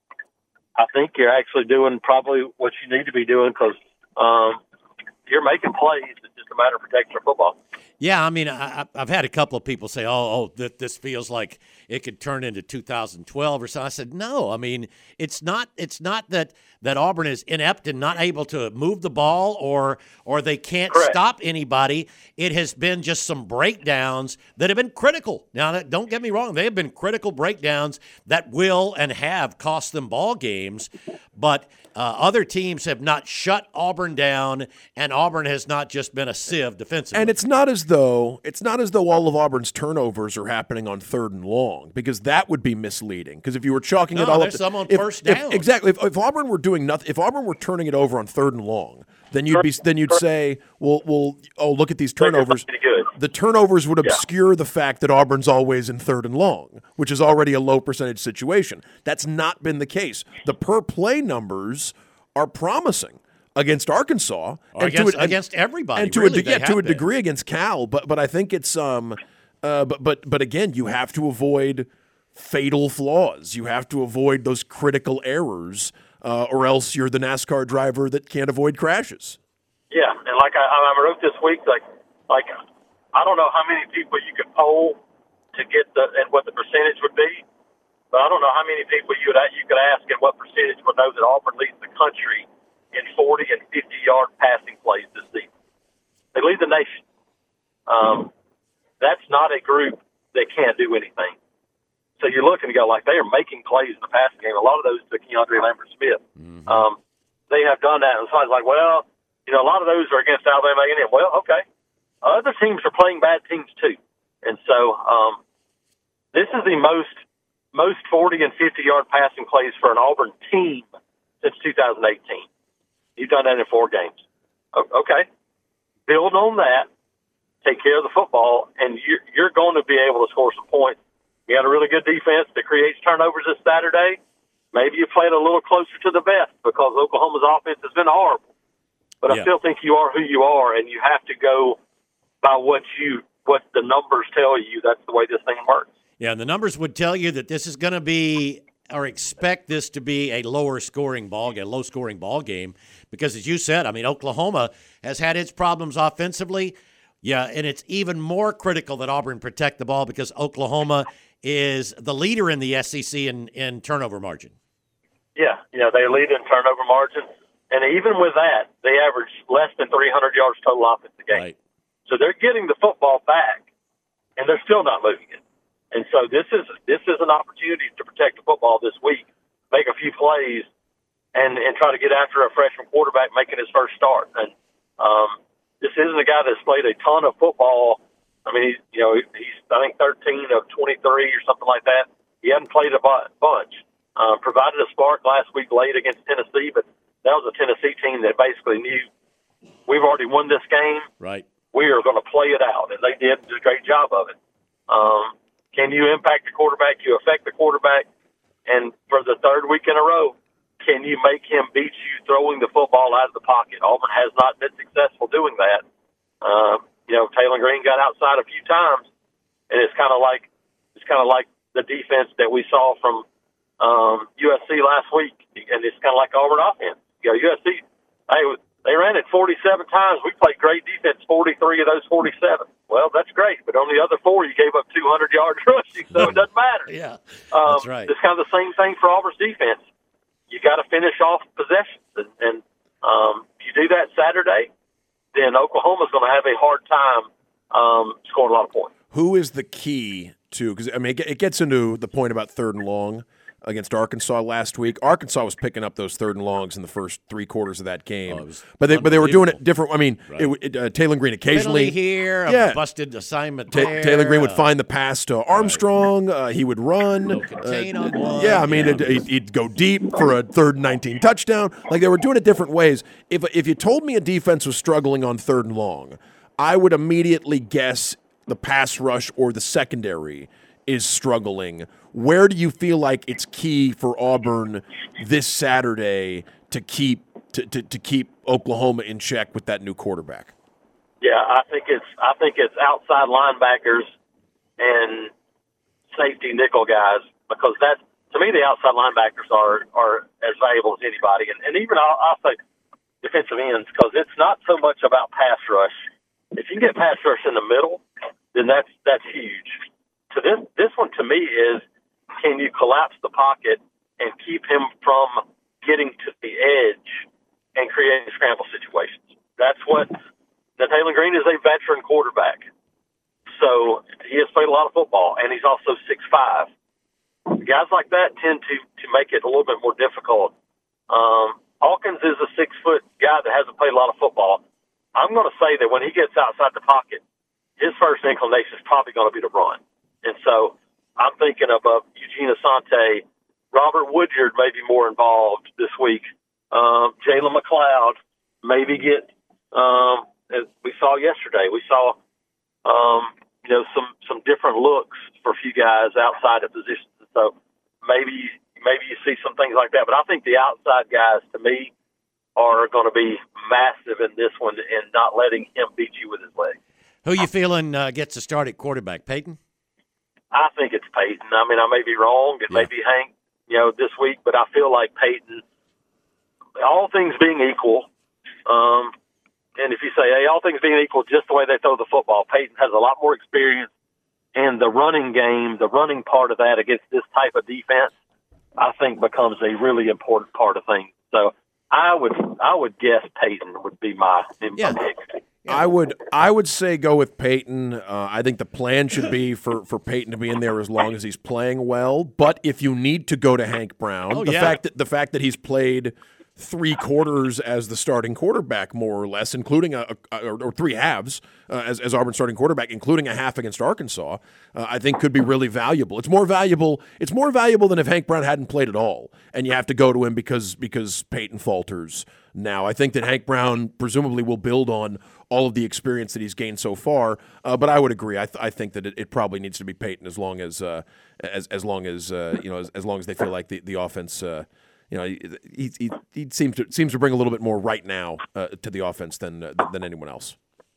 I think you're actually doing probably what you need to be doing because um, you're making plays. It's just a matter of protecting your football. Yeah, I mean, I, I've had a couple of people say, oh, oh th- this feels like it could turn into two thousand twelve or so. I said, no, I mean, it's not It's not that, that Auburn is inept and not able to move the ball or or they can't Correct. stop anybody. It has been just some breakdowns that have been critical. Now, that, don't get me wrong. They have been critical breakdowns that will and have cost them ball games, but Uh, other teams have not shut Auburn down, and Auburn has not just been a sieve defensively. And it's not as though it's not as though all of Auburn's turnovers are happening on third and long, because that would be misleading. Because if you were chalking no, it all there's up to, some on if, first if, down. exactly. If, if Auburn were doing nothing, if Auburn were turning it over on third and long, then you'd be then you'd say, well, well, oh, look at these turnovers. The turnovers would obscure yeah. the fact that Auburn's always in third and long, which is already a low percentage situation. That's not been the case. The per play numbers are promising against Arkansas and against, to a, against everybody, and to really, a de- yeah, to a been. degree against Cal. But but I think it's um, uh, but but but again, you have to avoid fatal flaws. You have to avoid those critical errors, uh, or else you're the NASCAR driver that can't avoid crashes. Yeah, and like I, I wrote this week, like like I don't know how many people you could poll to get the and what the percentage would be. But I don't know how many people you would you could ask and what percentage would know that Auburn leads the country in forty and fifty yard passing plays this season. They lead the nation. Um, that's not a group that can't do anything. So you look and you go, like, they are making plays in the passing game. A lot of those to Keandre Lambert-Smith. Mm-hmm. Um, they have done that. And so I was like, well, you know, a lot of those are against Alabama A and M. Well, okay. Other teams are playing bad teams too. And so um, this is the most most forty and fifty yard passing plays for an Auburn team since two thousand eighteen. You've done that in four games. Okay. Build on that. Take care of the football, and you're, you're going to be able to score some points. You got a really good defense that creates turnovers this Saturday. Maybe you played a little closer to the vest because Oklahoma's offense has been horrible. But yeah. I still think you are who you are, and you have to go by what you what the numbers tell you. That's the way this thing works. Yeah, and the numbers would tell you that this is going to be, or expect this to be, a lower scoring ball game, low scoring ball game, because as you said, I mean, Oklahoma has had its problems offensively. Yeah, and it's even more critical that Auburn protect the ball because Oklahoma is the leader in the S E C in, in turnover margin. Yeah, yeah, they lead in turnover margin. And even with that, they average less than three hundred yards total offense a game. Right. So they're getting the football back, and they're still not moving it. And so this is this is an opportunity to protect the football this week, make a few plays, and, and try to get after a freshman quarterback making his first start. And um, this isn't a guy that's played a ton of football. I mean, he's, you know, he's, I think, thirteen of twenty-three or something like that. He hadn't played a bunch. Uh, provided a spark last week late against Tennessee, but that was a Tennessee team that basically knew we've already won this game. Right. We are going to play it out, and they did a great job of it. Um, can you impact the quarterback? You affect the quarterback, and for the third week in a row, can you make him beat you throwing the football out of the pocket? Auburn has not been successful doing that. Um, you know, Taylor Green got outside a few times, and it's kind of like it's kind of like the defense that we saw from um, U S C last week, and it's kind of like Auburn offense. You know, U S C, hey, they ran it forty-seven times. We played great defense forty-three of those forty-seven. Well, that's great, but on the other four, you gave up two hundred yards rushing, so it doesn't matter. Yeah, um, that's right. It's kind of the same thing for Auburn's defense. You got to finish off possessions, and, and um, if you do that Saturday, then Oklahoma's going to have a hard time um, scoring a lot of points. Who is the key to – because, I mean, it gets into the point about third and long against Arkansas last week. Arkansas was picking up those third and longs in the first three quarters of that game. Oh, but they but they were doing it different. I mean, right. it, it, uh, Taylor Green occasionally – Penalty here, yeah. a busted assignment Ta- there. Taylor Green would find the pass to Armstrong. Uh, he would run. No contain uh, on one. Yeah, I mean, Yeah. It, he'd, he'd go deep for a third and nineteen touchdown. Like, they were doing it different ways. If if you told me a defense was struggling on third and long, I would immediately guess the pass rush or the secondary is struggling. Where do you feel like it's key for Auburn this Saturday to keep to, to, to keep Oklahoma in check with that new quarterback? Yeah, I think it's I think it's outside linebackers and safety nickel guys, because that's, to me, the outside linebackers are, are as valuable as anybody, and, and even I'll, I'll say defensive ends, because it's not so much about pass rush. If you can get pass rush in the middle, then that's that's huge. So this this one to me is, can you collapse the pocket and keep him from getting to the edge and creating scramble situations? That's what. Now, Taylor Green is a veteran quarterback, so he has played a lot of football, and he's also six five. Guys like that tend to, to make it a little bit more difficult. Um, Hawkins is a six-foot guy that hasn't played a lot of football. I'm going to say that when he gets outside the pocket, his first inclination is probably going to be to run. And so I'm thinking of uh, Eugene Asante, Robert Woodyard may be more involved this week, um, Jalen McLeod, maybe get um, – as we saw yesterday, we saw, um, you know, some, some different looks for a few guys outside of positions. So maybe maybe you see some things like that. But I think the outside guys, to me, are going to be massive in this one and not letting him beat you with his leg. Who you feeling uh, gets to start at quarterback, Peyton? I think it's Peyton. I mean, I may be wrong. It Yeah. may be Hank, you know, this week. But I feel like Peyton, all things being equal, um, and if you say, hey, all things being equal, just the way they throw the football, Peyton has a lot more experience in the running game. The running part of that against this type of defense, I think, becomes a really important part of things. So I would I would guess Peyton would be my, Yeah. my pick. I would I would say go with Peyton. Uh, I think the plan should be for, for Peyton to be in there as long as he's playing well. But if you need to go to Hank Brown, Oh, the yeah. fact that the fact that he's played three quarters as the starting quarterback, more or less, including a, a or, or three halves uh, as as Auburn's starting quarterback, including a half against Arkansas, uh, I think could be really valuable. It's more valuable. It's more valuable than if Hank Brown hadn't played at all, and you have to go to him because because Peyton falters. Now, I think that Hank Brown presumably will build on all of the experience that he's gained so far, uh, but I would agree. I, th- I think that it, it probably needs to be Peyton as long as uh, as as long as uh, you know as, as long as they feel like the the offense. Uh, You know, he, he he seems to seems to bring a little bit more right now uh, to the offense than uh, than anyone else.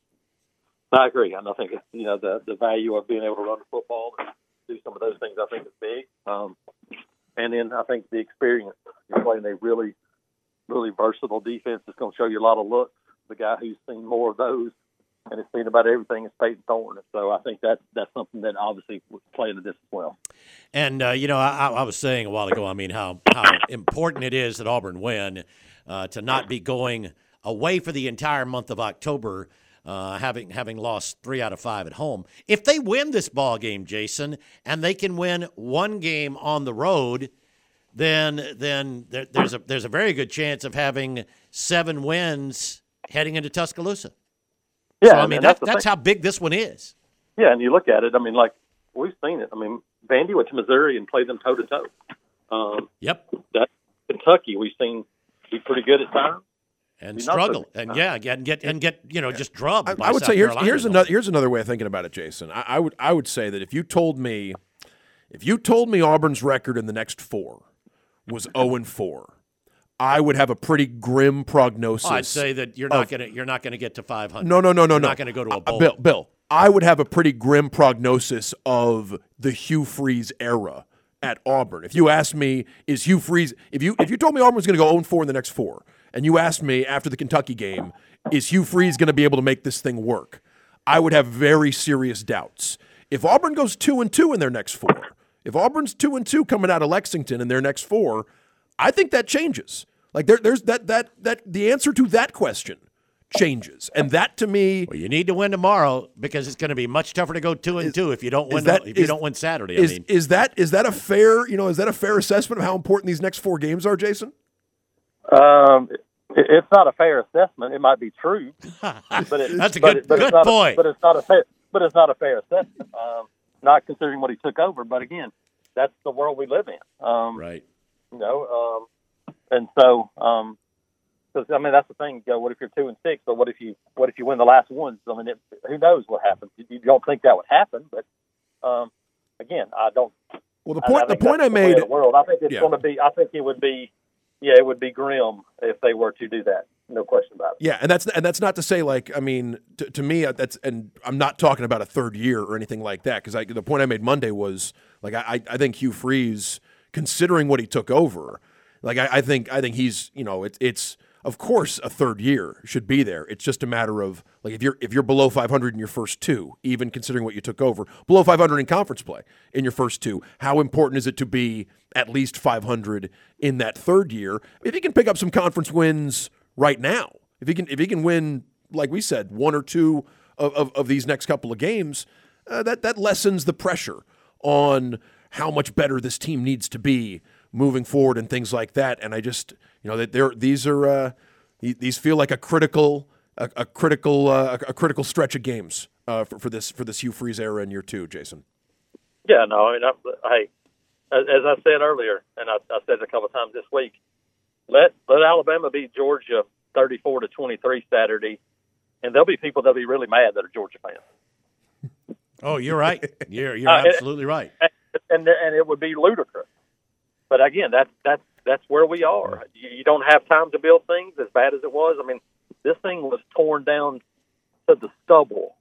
I agree. And I think it's, you know, the the value of being able to run the football and do some of those things, I think, is big. Um, and then I think the experience. You're playing a really, really versatile defense. It's going to show you a lot of looks. The guy who's seen more of those and has seen about everything is Peyton Thorne. So I think that that's something that obviously would play into this as well. And, uh, you know, I, I was saying a while ago, I mean, how, how important it is that Auburn win uh, to not be going away for the entire month of October, uh, having having lost three out of five at home. If they win this ball game, Jason, and they can win one game on the road, then then there, there's a there's a very good chance of having seven wins heading into Tuscaloosa. Yeah, so, I mean that, that's, that's how big this one is. Yeah, and you look at it. I mean, like we've seen it. I mean, Vandy went to Missouri and played them toe to toe. Um, Yep. That Kentucky we've seen be pretty good at times. And struggle, and yeah, get and get and get you know just drubbed. I, by I would South say here's Carolina. here's another here's another way of thinking about it, Jason. I, I would I would say that if you told me if you told me Auburn's record in the next four was zero and four, I would have a pretty grim prognosis. Oh, I'd say that you're not gonna you're not gonna get to five hundred. No, no, no, no, you're no. Not gonna go to a uh, bowl. Bill, Bill, I would have a pretty grim prognosis of the Hugh Freeze era at Auburn. If you asked me, is Hugh Freeze? If you if you told me Auburn was going to go zero and four in the next four, and you asked me after the Kentucky game, is Hugh Freeze going to be able to make this thing work? I would have very serious doubts. If Auburn goes two and two in their next four, if Auburn's two and two coming out of Lexington in their next four, I think that changes. Like there, there's that that that the answer to that question changes, and that to me, well, you need to win tomorrow because it's going to be much tougher to go two and is, two if you don't win. that, if you is, don't win Saturday, is, I mean, is that is that a fair you know is that a fair assessment of how important these next four games are, Jason? Um, it, it's not a fair assessment. It might be true, but it, that's a but good it, but good it's not point. A, but it's not a fair. But it's not a fair assessment. Um, not considering what he took over. But again, that's the world we live in. Um, right. You know, um, and so. Um, Because I mean that's the thing. You know, what if you're two and six, or what if you what if you win the last ones? I mean, it, who knows what happens? You, you don't think that would happen, but um, again, I don't. Well, the point I, I the point I the way of made. the world. I think it's yeah. going to be. I think it would be. Yeah, it would be grim if they were to do that. No question about it. Yeah, and that's and that's not to say like I mean to, to me that's and I'm not talking about a third year or anything like that because the point I made Monday was like I I think Hugh Freeze, considering what he took over, like I, I think I think he's you know it's it's. Of course, a third year should be there. It's just a matter of like if you're if you're below five hundred in your first two, even considering what you took over, below five hundred in conference play in your first two, how important is it to be at least five hundred in that third year? If he can pick up some conference wins right now, if he can if he can win, like we said, one or two of, of, of these next couple of games, uh, that that lessens the pressure on how much better this team needs to be moving forward and things like that. And I just, you know, that they're these are uh, these feel like a critical a, a critical uh, a critical stretch of games uh, for, for this for this Hugh Freeze era in year two, Jason. Yeah, no, I mean, I, hey, as, as I said earlier, and I, I said it a couple of times this week, let let Alabama beat Georgia thirty-four to twenty-three Saturday, and there'll be people that'll be really mad that are Georgia fans. Oh, you're right. You're you're uh, absolutely and, right. And and it would be ludicrous. But again, that's that's that's where we are. You, you don't have time to build things as bad as it was. I mean, this thing was torn down to the stubble,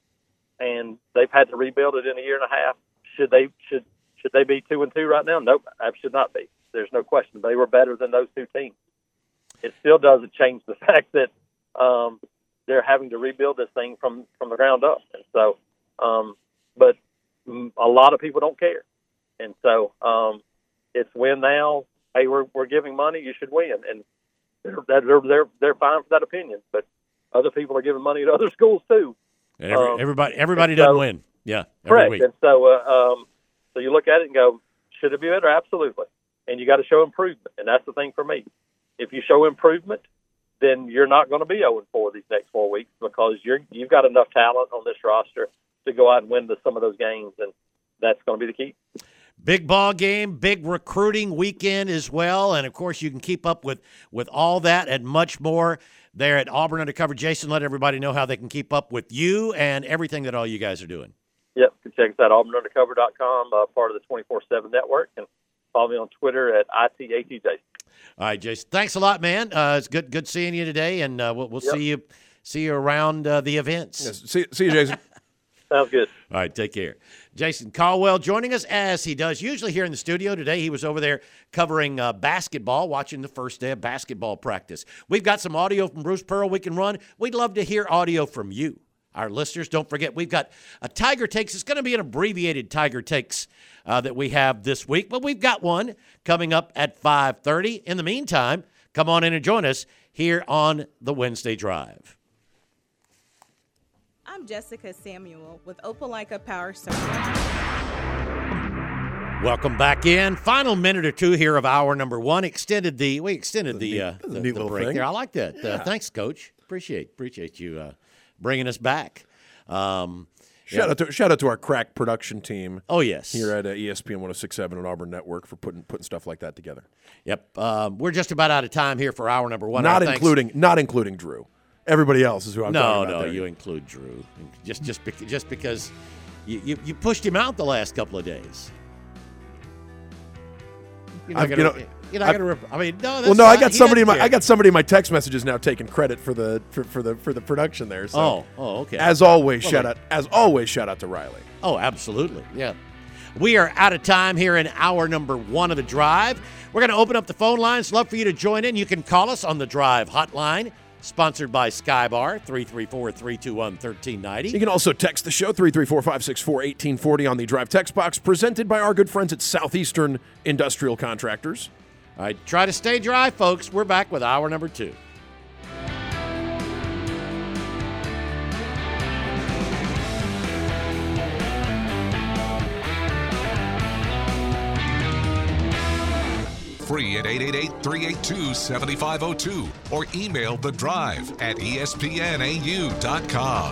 and they've had to rebuild it in a year and a half. Should they should should they be two and two right now? Nope, that should not be. There's no question. They were better than those two teams. It still doesn't change the fact that um, they're having to rebuild this thing from, from the ground up. And so, um, but a lot of people don't care, and so. Um, It's win now. Hey, we're we're giving money. You should win, and they're they're they're, they're fine for that opinion. But other people are giving money to other schools too. And every, um, everybody everybody so, doesn't win. Yeah, every correct. week. And so, uh, um, so you look at it and go, should it be better? Absolutely. And you got to show improvement, and that's the thing for me. If you show improvement, then you're not going to be zero and four these next four weeks because you're you've got enough talent on this roster to go out and win the, some of those games, and that's going to be the key. Big ball game, big recruiting weekend as well. And, of course, you can keep up with, with all that and much more there at Auburn Undercover. Jason, let everybody know how they can keep up with you and everything that all you guys are doing. Yep, you can check us out at auburn undercover dot com, uh, part of the twenty-four seven network, and follow me on Twitter at I T A T J. All right, Jason. Thanks a lot, man. Uh, it's good good seeing you today, and uh, we'll, we'll yep. see you see you around uh, the events. Yes, see, see you, Jason. Sounds good. All right, take care. Jason Caldwell joining us as he does usually here in the studio. Today he was over there covering uh, basketball, watching the first day of basketball practice. We've got some audio from Bruce Pearl we can run. We'd love to hear audio from you, our listeners. Don't forget, we've got a Tiger Takes. It's going to be an abbreviated Tiger Takes uh, that we have this week, but we've got one coming up at five thirty. In the meantime, come on in and join us here on the Wednesday Drive. I'm Jessica Samuel with Opelika Power Service. Welcome back in. Final minute or two here of hour number one. Extended the we extended the uh, the, neat the little break thing. there. I like that. Yeah. Uh, thanks, Coach. Appreciate appreciate you uh, bringing us back. Um, Shout yeah. out to shout out to our crack production team. Oh yes, Here at uh, E S P N one oh six point seven and Auburn Network for putting putting stuff like that together. Yep. Um, we're just about out of time here for hour number one. Not Our thanks- including not including Drew. Everybody else is who I'm No, talking about no, there. you include Drew. Just just bec- just because you, you you pushed him out the last couple of days. You're not I've- gonna. you know, you're not I've- gonna. Rep- I mean, no. That's Well, no, I fine. got He somebody in doesn't my I care. got somebody in my text messages now taking credit for the for, for the for the production there. So Oh, oh, okay. as always, Well, shout like- out as always shout out to Riley. Oh, absolutely. Yeah. We are out of time here in hour number one of the drive. We're going to open up the phone lines. Love for you to join in. You can call us on the drive hotline, sponsored by Skybar, three three four, three two one, one three nine You zero. can also text the show three three four, five six four, one eight four zero on the Drive text box, presented by our good friends at Southeastern Industrial Contractors. All right, try to stay dry, folks. We're back with hour number two. Free at eight eight eight, three eight two, seven five zero two or email the drive at E S P N A U dot com.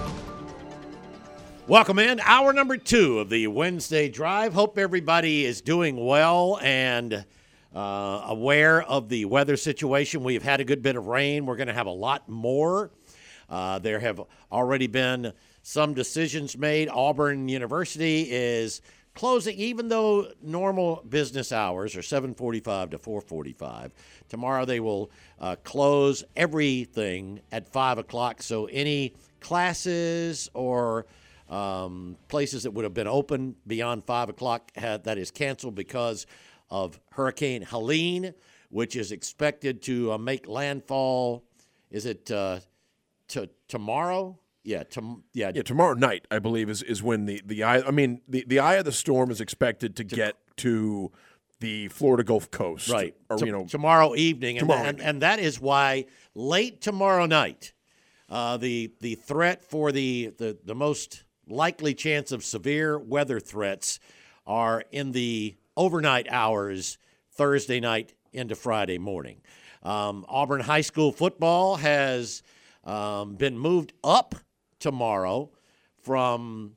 Welcome in, hour number two of the Wednesday Drive. Hope everybody is doing well and uh, aware of the weather situation. We've had a good bit of rain. We're going to have a lot more. Uh, there have already been some decisions made. Auburn University is closing, even though normal business hours are seven forty-five to four forty-five. Tomorrow they will uh, close everything at five o'clock, so any classes or um, places that would have been open beyond five o'clock, had, that is canceled because of Hurricane Helene, which is expected to uh, make landfall. Is it uh, t- tomorrow? Yeah, tom- yeah, Yeah, tomorrow night, I believe, is, is when the, the eye I mean the, the eye of the storm is expected to get to the Florida Gulf Coast. right. Or, T- you know, tomorrow evening, and, tomorrow and, evening. and that is why late tomorrow night, uh, the the threat for the, the the most likely chance of severe weather threats are in the overnight hours, Thursday night into Friday morning. Um, Auburn High School football has um, been moved up tomorrow from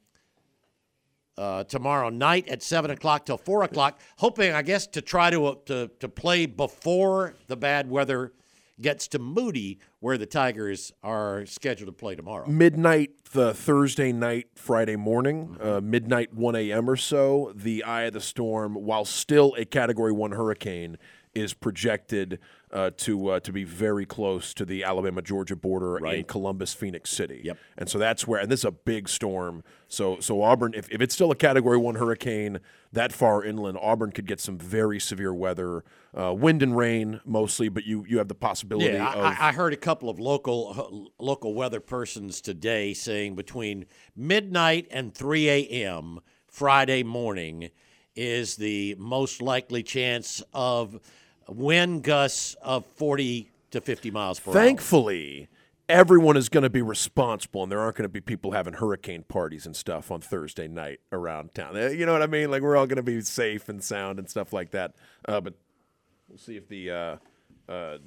uh, tomorrow night at seven o'clock till four o'clock, hoping, I guess, to try to, uh, to to play before the bad weather gets to Moody, where the Tigers are scheduled to play tomorrow. midnight the Thursday night, Friday morning, uh, midnight one a.m. or so, the eye of the storm, while still a Category one hurricane, is projected uh, to uh, to be very close to the Alabama-Georgia border in Right. Columbus, Phoenix City. Yep. And so that's where, and this is a big storm. So so Auburn, if, if it's still a Category one hurricane that far inland, Auburn could get some very severe weather, uh, wind and rain mostly, but you you have the possibility Yeah, of I, I heard a couple of local uh, local weather persons today saying between midnight and three a.m. Friday morning is the most likely chance of wind gusts of forty to fifty miles per hour. Thankfully, everyone is going to be responsible, and there aren't going to be people having hurricane parties and stuff on Thursday night around town. Uh, You know what I mean? Like, we're all going to be safe and sound and stuff like that. Uh, but we'll see if the uh, uh,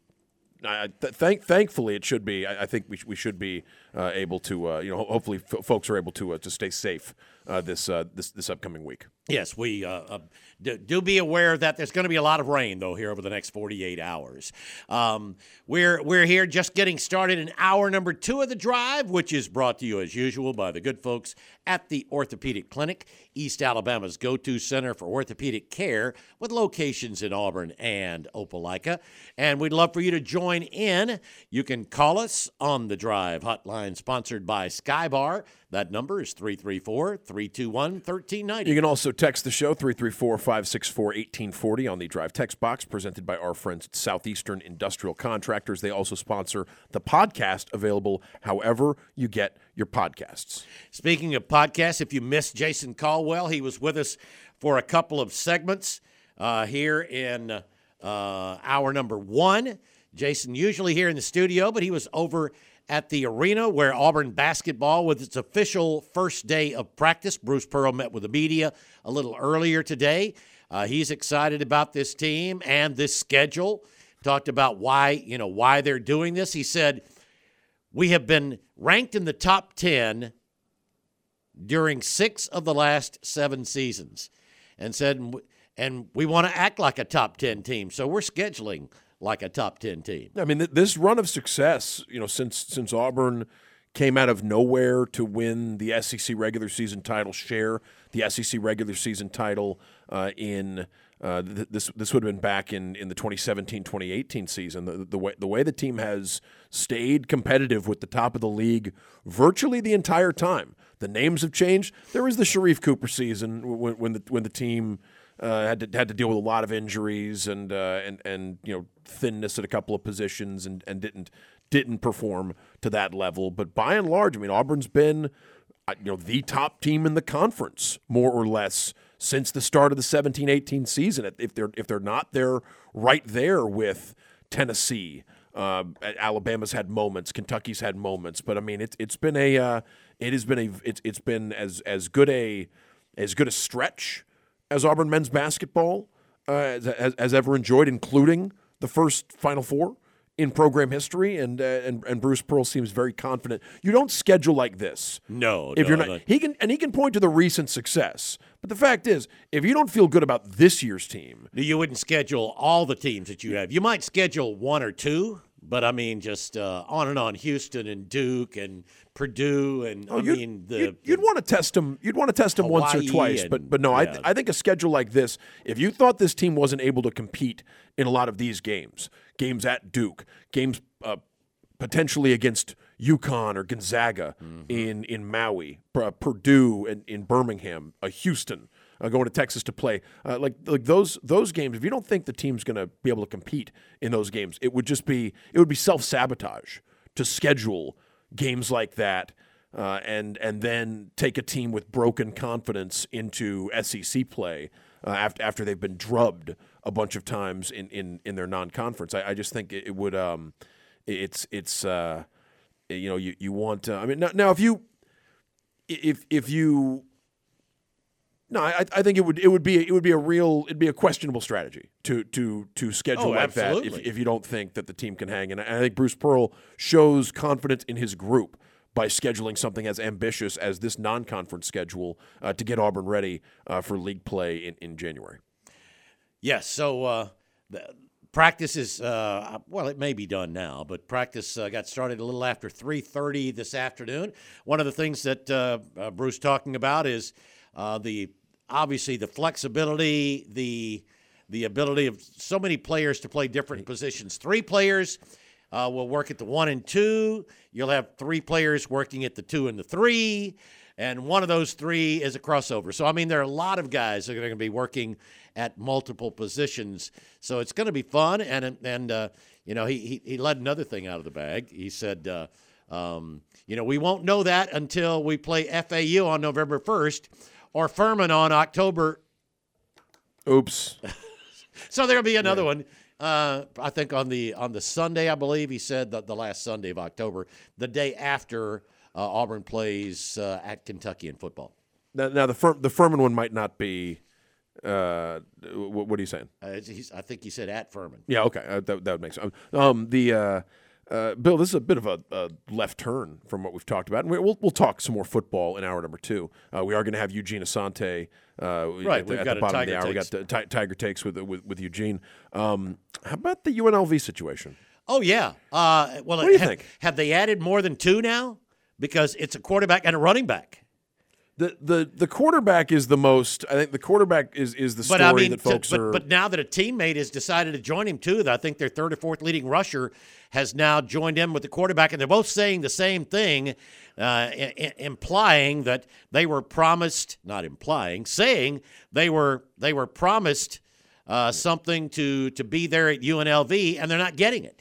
I, th- thank, thankfully, it should be. I, I think we, sh- we should be uh, able to. Uh, you know, ho- hopefully, f- folks are able to uh, to stay safe uh, this uh, this this upcoming week. Yes, we uh, uh, do, do be aware that there's going to be a lot of rain, though, here over the next forty-eight hours. Um, we're we're here just getting started in hour number two of the drive, which is brought to you, as usual, by the good folks at the Orthopedic Clinic, East Alabama's go-to center for orthopedic care, with locations in Auburn and Opelika. And we'd love for you to join in. You can call us on the drive hotline, sponsored by Skybar. That number is three three four, three two one, one three nine zero. You can also text the show, three three four, five six four, one eight four zero on the Drive text box, presented by our friends at Southeastern Industrial Contractors. They also sponsor the podcast, available however you get your podcasts. Speaking of podcasts, if you missed Jason Caldwell, he was with us for a couple of segments uh, here in uh, hour number one. Jason usually here in the studio, but he was over at the arena where Auburn basketball was its official first day of practice. Bruce Pearl met with the media a little earlier today. Uh, he's excited about this team and this schedule. Talked about why, you know, why they're doing this. He said, we have been ranked in the top ten during six of the last seven seasons, and said, and we want to act like a top ten team, so we're scheduling like a top ten team. I mean, th- this run of success, you know, since since Auburn came out of nowhere to win the S E C regular season title, share the S E C regular season title uh, in uh, th- this this would have been back in, in the twenty seventeen twenty eighteen season. The, the way the way the team has stayed competitive with the top of the league virtually the entire time. The names have changed. There was the Sharif Cooper season when, when the when the team uh, had to had to deal with a lot of injuries and uh, and and you know thinness at a couple of positions and, and didn't didn't perform to that level. But by and large, I mean, Auburn's been you know the top team in the conference more or less since the start of the seventeen eighteen season. If they're if they're not, they're right there with Tennessee. Uh, Alabama's had moments, Kentucky's had moments, but I mean it's it's been a uh, it has been a it's it's been as as good a as good a stretch as Auburn men's basketball uh, has, has ever enjoyed, including the first Final Four in program history, and uh, and and Bruce Pearl seems very confident. You don't schedule like this. No, if no, you're not, no. he can and he can point to the recent success. But the fact is, if you don't feel good about this year's team, you wouldn't schedule all the teams that you have. You might schedule one or two, but I mean, just uh, on and on. Houston and Duke and Purdue, and oh, I you'd, mean, the you'd, you'd want to test them. You'd want to test them once or Hawaii twice. and- but but no, yeah. I I think a schedule like this, if you thought this team wasn't able to compete in a lot of these games, games at Duke, games uh, potentially against UConn or Gonzaga Mm-hmm. in in Maui, P- Purdue in, in Birmingham, uh, Houston. Uh, going to Texas to play, uh, like like those those games. If you don't think the team's going to be able to compete in those games, it would just be it would be self sabotage to schedule games like that, uh, and and then take a team with broken confidence into S E C play uh, after after they've been drubbed a bunch of times in in, in their non conference. I, I just think it, it would um, it's it's uh, you know you you want uh, I mean now, now if you if if you No, I, I think it would it would be it would be a real it'd be a questionable strategy to to to schedule Oh, like that if, absolutely. if you don't think that the team can hang. And I think Bruce Pearl shows confidence in his group by scheduling something as ambitious as this non-conference schedule uh, to get Auburn ready uh, for league play in, in January. Yes, so uh, the practice is, uh, well, it may be done now, but practice uh, got started a little after three thirty this afternoon. One of the things that uh, uh, Bruce talking about is uh, the obviously the flexibility, the the ability of so many players to play different positions. Three players uh, will work at the one and two. You'll have three players working at the two and the three, and one of those three is a crossover. So, I mean, there are a lot of guys that are going to be working at multiple positions. So it's going to be fun. And, and uh, you know, he, he, he let another thing out of the bag. He said, uh, um, you know, we won't know that until we play F A U on November first or Furman on October. Oops. So there'll be another yeah. one. Uh, I think on the on the Sunday, I believe he said the, the last Sunday of October, the day after uh, Auburn plays uh, at Kentucky in football. Now, now the Fur- the Furman one might not be. Uh, what, what are you saying? Uh, he's, I think he said at Furman. Yeah, okay, uh, that that would make sense. Um, the uh, uh, Bill, this is a bit of a, a left turn from what we've talked about, and we'll we'll talk some more football in hour number two. Uh, we are going to have Eugene Asante. Uh, right, at the, we've at got the bottom a of the hour. Tiger We got Takes. the ti- Tiger Takes with with, with Eugene. Um, how about the U N L V situation? Oh yeah. Uh, well, what do you have, think? Have they added more than two now? Because it's a quarterback and a running back. The, the the quarterback is the most. I think the quarterback is, is the story But I mean, that folks to, but, are. but now that a teammate has decided to join him too, I think their third or fourth leading rusher has now joined in with the quarterback, and they're both saying the same thing, uh, I- I- implying that they were promised, not implying, saying they were they were promised uh, something to to be there at U N L V, and they're not getting it.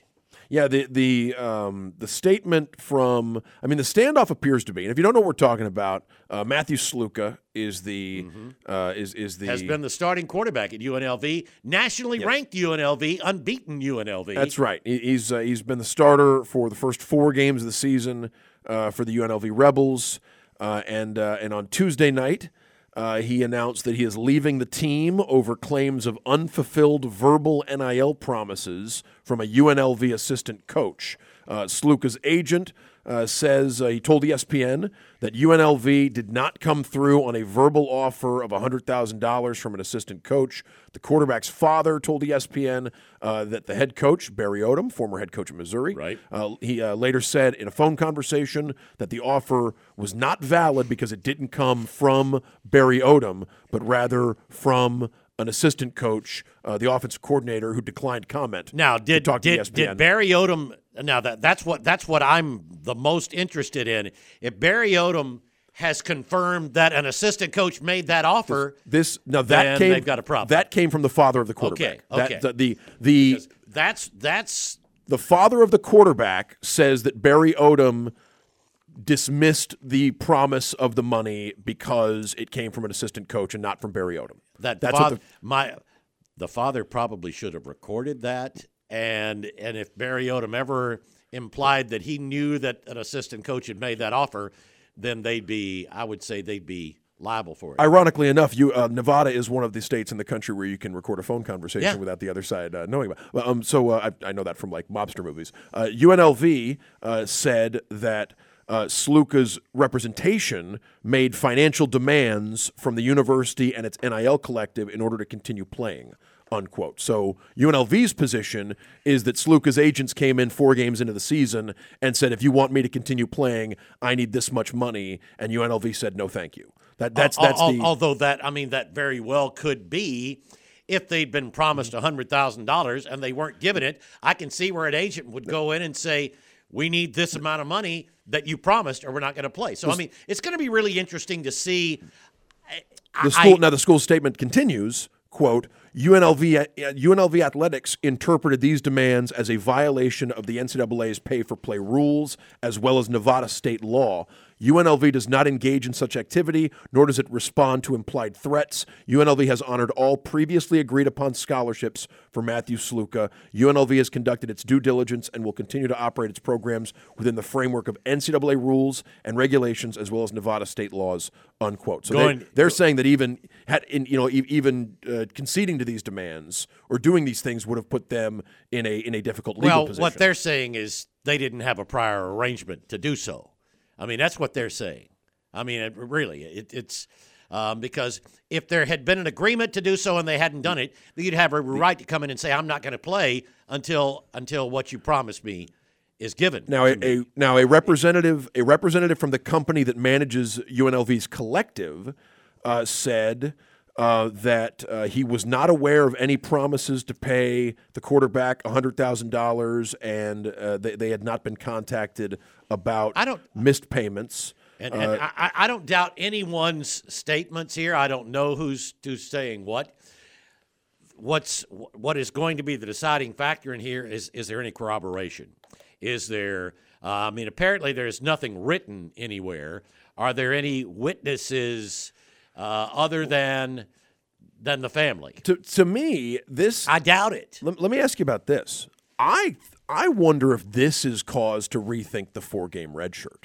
Yeah, the the um, the statement from I mean the standoff appears to be, and if you don't know what we're talking about, uh, Matthew Sluka is the mm-hmm. uh, is is the has been the starting quarterback at U N L V, nationally yes. ranked U N L V, unbeaten U N L V. That's right. He's uh, he's been the starter for the first four games of the season uh, for the U N L V Rebels, uh, and uh, and on Tuesday night. Uh, he announced that he is leaving the team over claims of unfulfilled verbal N I L promises from a U N L V assistant coach. Uh, Sluka's agent uh, says uh, he told E S P N that U N L V did not come through on a verbal offer of one hundred thousand dollars from an assistant coach. The quarterback's father told E S P N uh, that the head coach, Barry Odom, former head coach of Missouri, right. uh, he uh, later said in a phone conversation that the offer was not valid because it didn't come from Barry Odom, but rather from an assistant coach, uh, the offensive coordinator, who declined comment. Now, did to talk did, to E S P N. did Barry Odom? Now that that's what that's what I'm the most interested in. If Barry Odom has confirmed that an assistant coach made that offer, this, this now that then came they've got a problem. That came from the father of the quarterback. Okay, okay. That, the the, the that's that's the father of the quarterback says that Barry Odom dismissed the promise of the money because it came from an assistant coach and not from Barry Odom. That That's father, what the, my the father probably should have recorded that, and and if Barry Odom ever implied that he knew that an assistant coach had made that offer, then they'd be, I would say, they'd be liable for it. Ironically enough, you uh, Nevada is one of the states in the country where you can record a phone conversation yeah. without the other side uh, knowing about it. Um, so uh, I, I know that from like mobster movies. Uh, U N L V uh, said that Uh, Sluka's representation made financial demands from the university and its N I L collective in order to continue playing, unquote. So U N L V's position is that Sluka's agents came in four games into the season and said, if you want me to continue playing, I need this much money, and U N L V said, no, thank you. That That's, that's al- the... Although that, I mean, that very well could be if they'd been promised one hundred thousand dollars and they weren't given it. I can see where an agent would go in and say, we need this amount of money that you promised or we're not going to play. So, I mean, it's going to be really interesting to see. I, the school, I, now, the school's statement continues, quote, U N L V, U N L V Athletics interpreted these demands as a violation of the N C double A's pay-for-play rules as well as Nevada state law. U N L V does not engage in such activity, nor does it respond to implied threats. U N L V has honored all previously agreed-upon scholarships for Matthew Sluka. U N L V has conducted its due diligence and will continue to operate its programs within the framework of N C double A rules and regulations as well as Nevada state laws, unquote. So Going, they, they're saying that even had in, you know even uh, conceding to these demands or doing these things would have put them in a in a difficult legal well, position. Well, what they're saying is they didn't have a prior arrangement to do so. I mean, that's what they're saying. I mean, it, really, it, it's um, because if there had been an agreement to do so and they hadn't done it, you'd have a right to come in and say, I'm not going to play until until what you promised me is given. Now, a, a now a representative a representative from the company that manages U N L V's collective uh, said uh, that uh, he was not aware of any promises to pay the quarterback one hundred thousand dollars, and uh, they, they had not been contacted about I don't, missed payments. And, uh, and I, I don't doubt anyone's statements here. I don't know who's, who's saying what. What's what is going to be the deciding factor in here is, is there any corroboration? Is there, uh, I mean, apparently there's nothing written anywhere. Are there any witnesses uh, other than than the family? To to me, this I doubt it. Let, let me ask you about this. I I wonder if this is cause to rethink the four-game red shirt.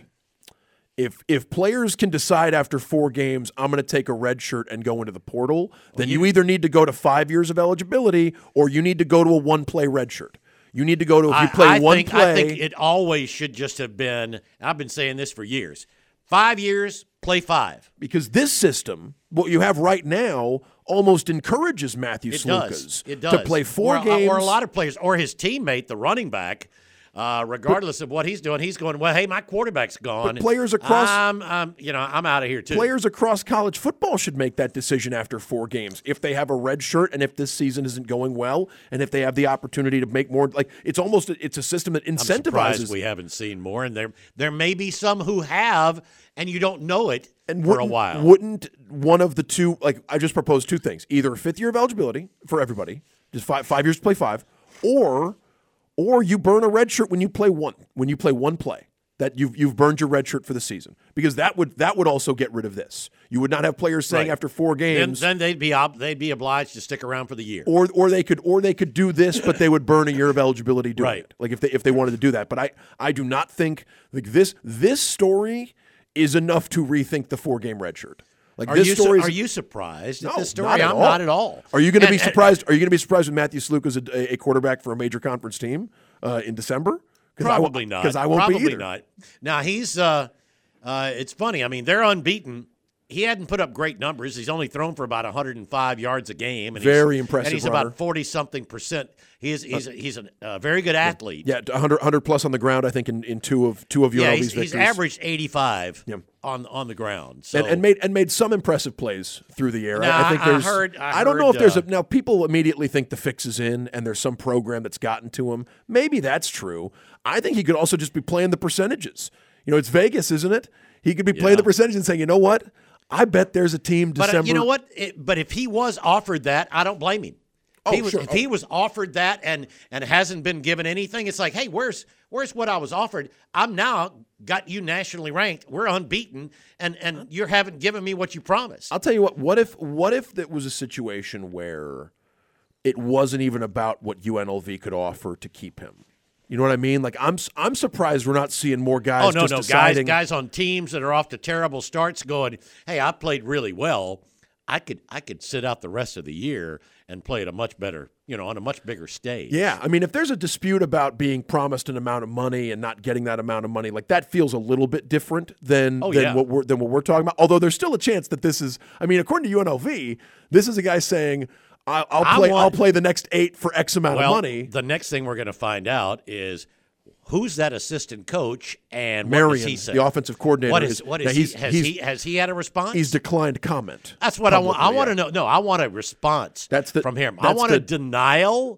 If if players can decide after four games, I'm going to take a red shirt and go into the portal, then you, you either need to go to five years of eligibility or you need to go to a one-play red shirt. You need to go to, if you play I, I one think, play. I think it always should just have been, I've been saying this for years, five years, play five. Because this system, what you have right now, almost encourages Matthew it Slukas does. It does. to play four or, games. Or a lot of players, or his teammate, the running back, uh, regardless but, of what he's doing, he's going, well, hey, my quarterback's gone. But players across, I'm, I'm, you know, I'm out of here too. Players across college football should make that decision after four games. If they have a red shirt and if this season isn't going well and if they have the opportunity to make more, like it's almost, it's a system that incentivizes. I'm surprised we haven't seen more, and there, there may be some who have, and you don't know it and for a while. Wouldn't one of the two, like I just proposed two things, either a fifth year of eligibility for everybody, just five, five years to play five, or or you burn a red shirt when you play one when you play one play. That you've you've burned your red shirt for the season, because that would that would also get rid of this. You would not have players saying right. after four games. Then, then they'd be ob- they'd be obliged to stick around for the year. Or or they could or they could do this, but they would burn a year of eligibility doing right. it. Like if they if they wanted to do that. But I, I do not think like this this story is enough to rethink the four game red shirt. Like are this you story. su- are you surprised at no, this story? Not at I'm all. not at all. Are you going to be And- surprised? Are you going to be surprised with Matthew Sluka as a, a quarterback for a major conference team uh, in December? Probably I, not. Because I won't Probably be either. not. Now he's. Uh, uh, it's funny. I mean, they're unbeaten. He hadn't put up great numbers. He's only thrown for about one hundred five yards a game. And Very he's, impressive And he's runner. about forty something percent. He's he's he's a uh, very good athlete. Yeah, one hundred, one hundred plus on the ground. I think in, in two of two of U N Yeah, L V's he's, victories. he's averaged eighty-five Yeah. on on the ground. So and, and made and made some impressive plays through the air. Now, I, I think I there's. heard- I don't know heard, if there's uh, a now. People immediately think the fix is in, and there's some program that's gotten to him. Maybe that's true. I think he could also just be playing the percentages. You know, it's Vegas, isn't it? He could be playing Yeah. the percentage and saying, you know what? I bet there's a team But December. uh, you know what? It, but if he was offered that, I don't blame him. Oh, he was, sure. If he was offered that and and hasn't been given anything, it's like, hey, where's where's what I was offered? I'm now got you nationally ranked. We're unbeaten, and and you haven't given me what you promised. I'll tell you what. What if what if that was a situation where it wasn't even about what U N L V could offer to keep him? You know what I mean? Like I'm I'm surprised we're not seeing more guys. Oh no, just no, guys, deciding, guys on teams that are off to terrible starts, going, hey, I played really well. I could I could sit out the rest of the year and play at a much better, you know, on a much bigger stage. Yeah, I mean, if there's a dispute about being promised an amount of money and not getting that amount of money, like that feels a little bit different than Oh, than yeah. what we're than what we're talking about. Although there's still a chance that this is. I mean, according to U N L V, this is a guy saying, "I'll, I'll I play. want- I'll play the next eight for X amount Well, of money." the next thing we're going to find out is who's that assistant coach and what Marion, does he say? the offensive coordinator, What is is- what now is he's- he, has he's- he has he had a response? He's declined comment. That's what I want. I publicly, want yeah. to know. No, I want a response That's the- from him. I that's want the- a denial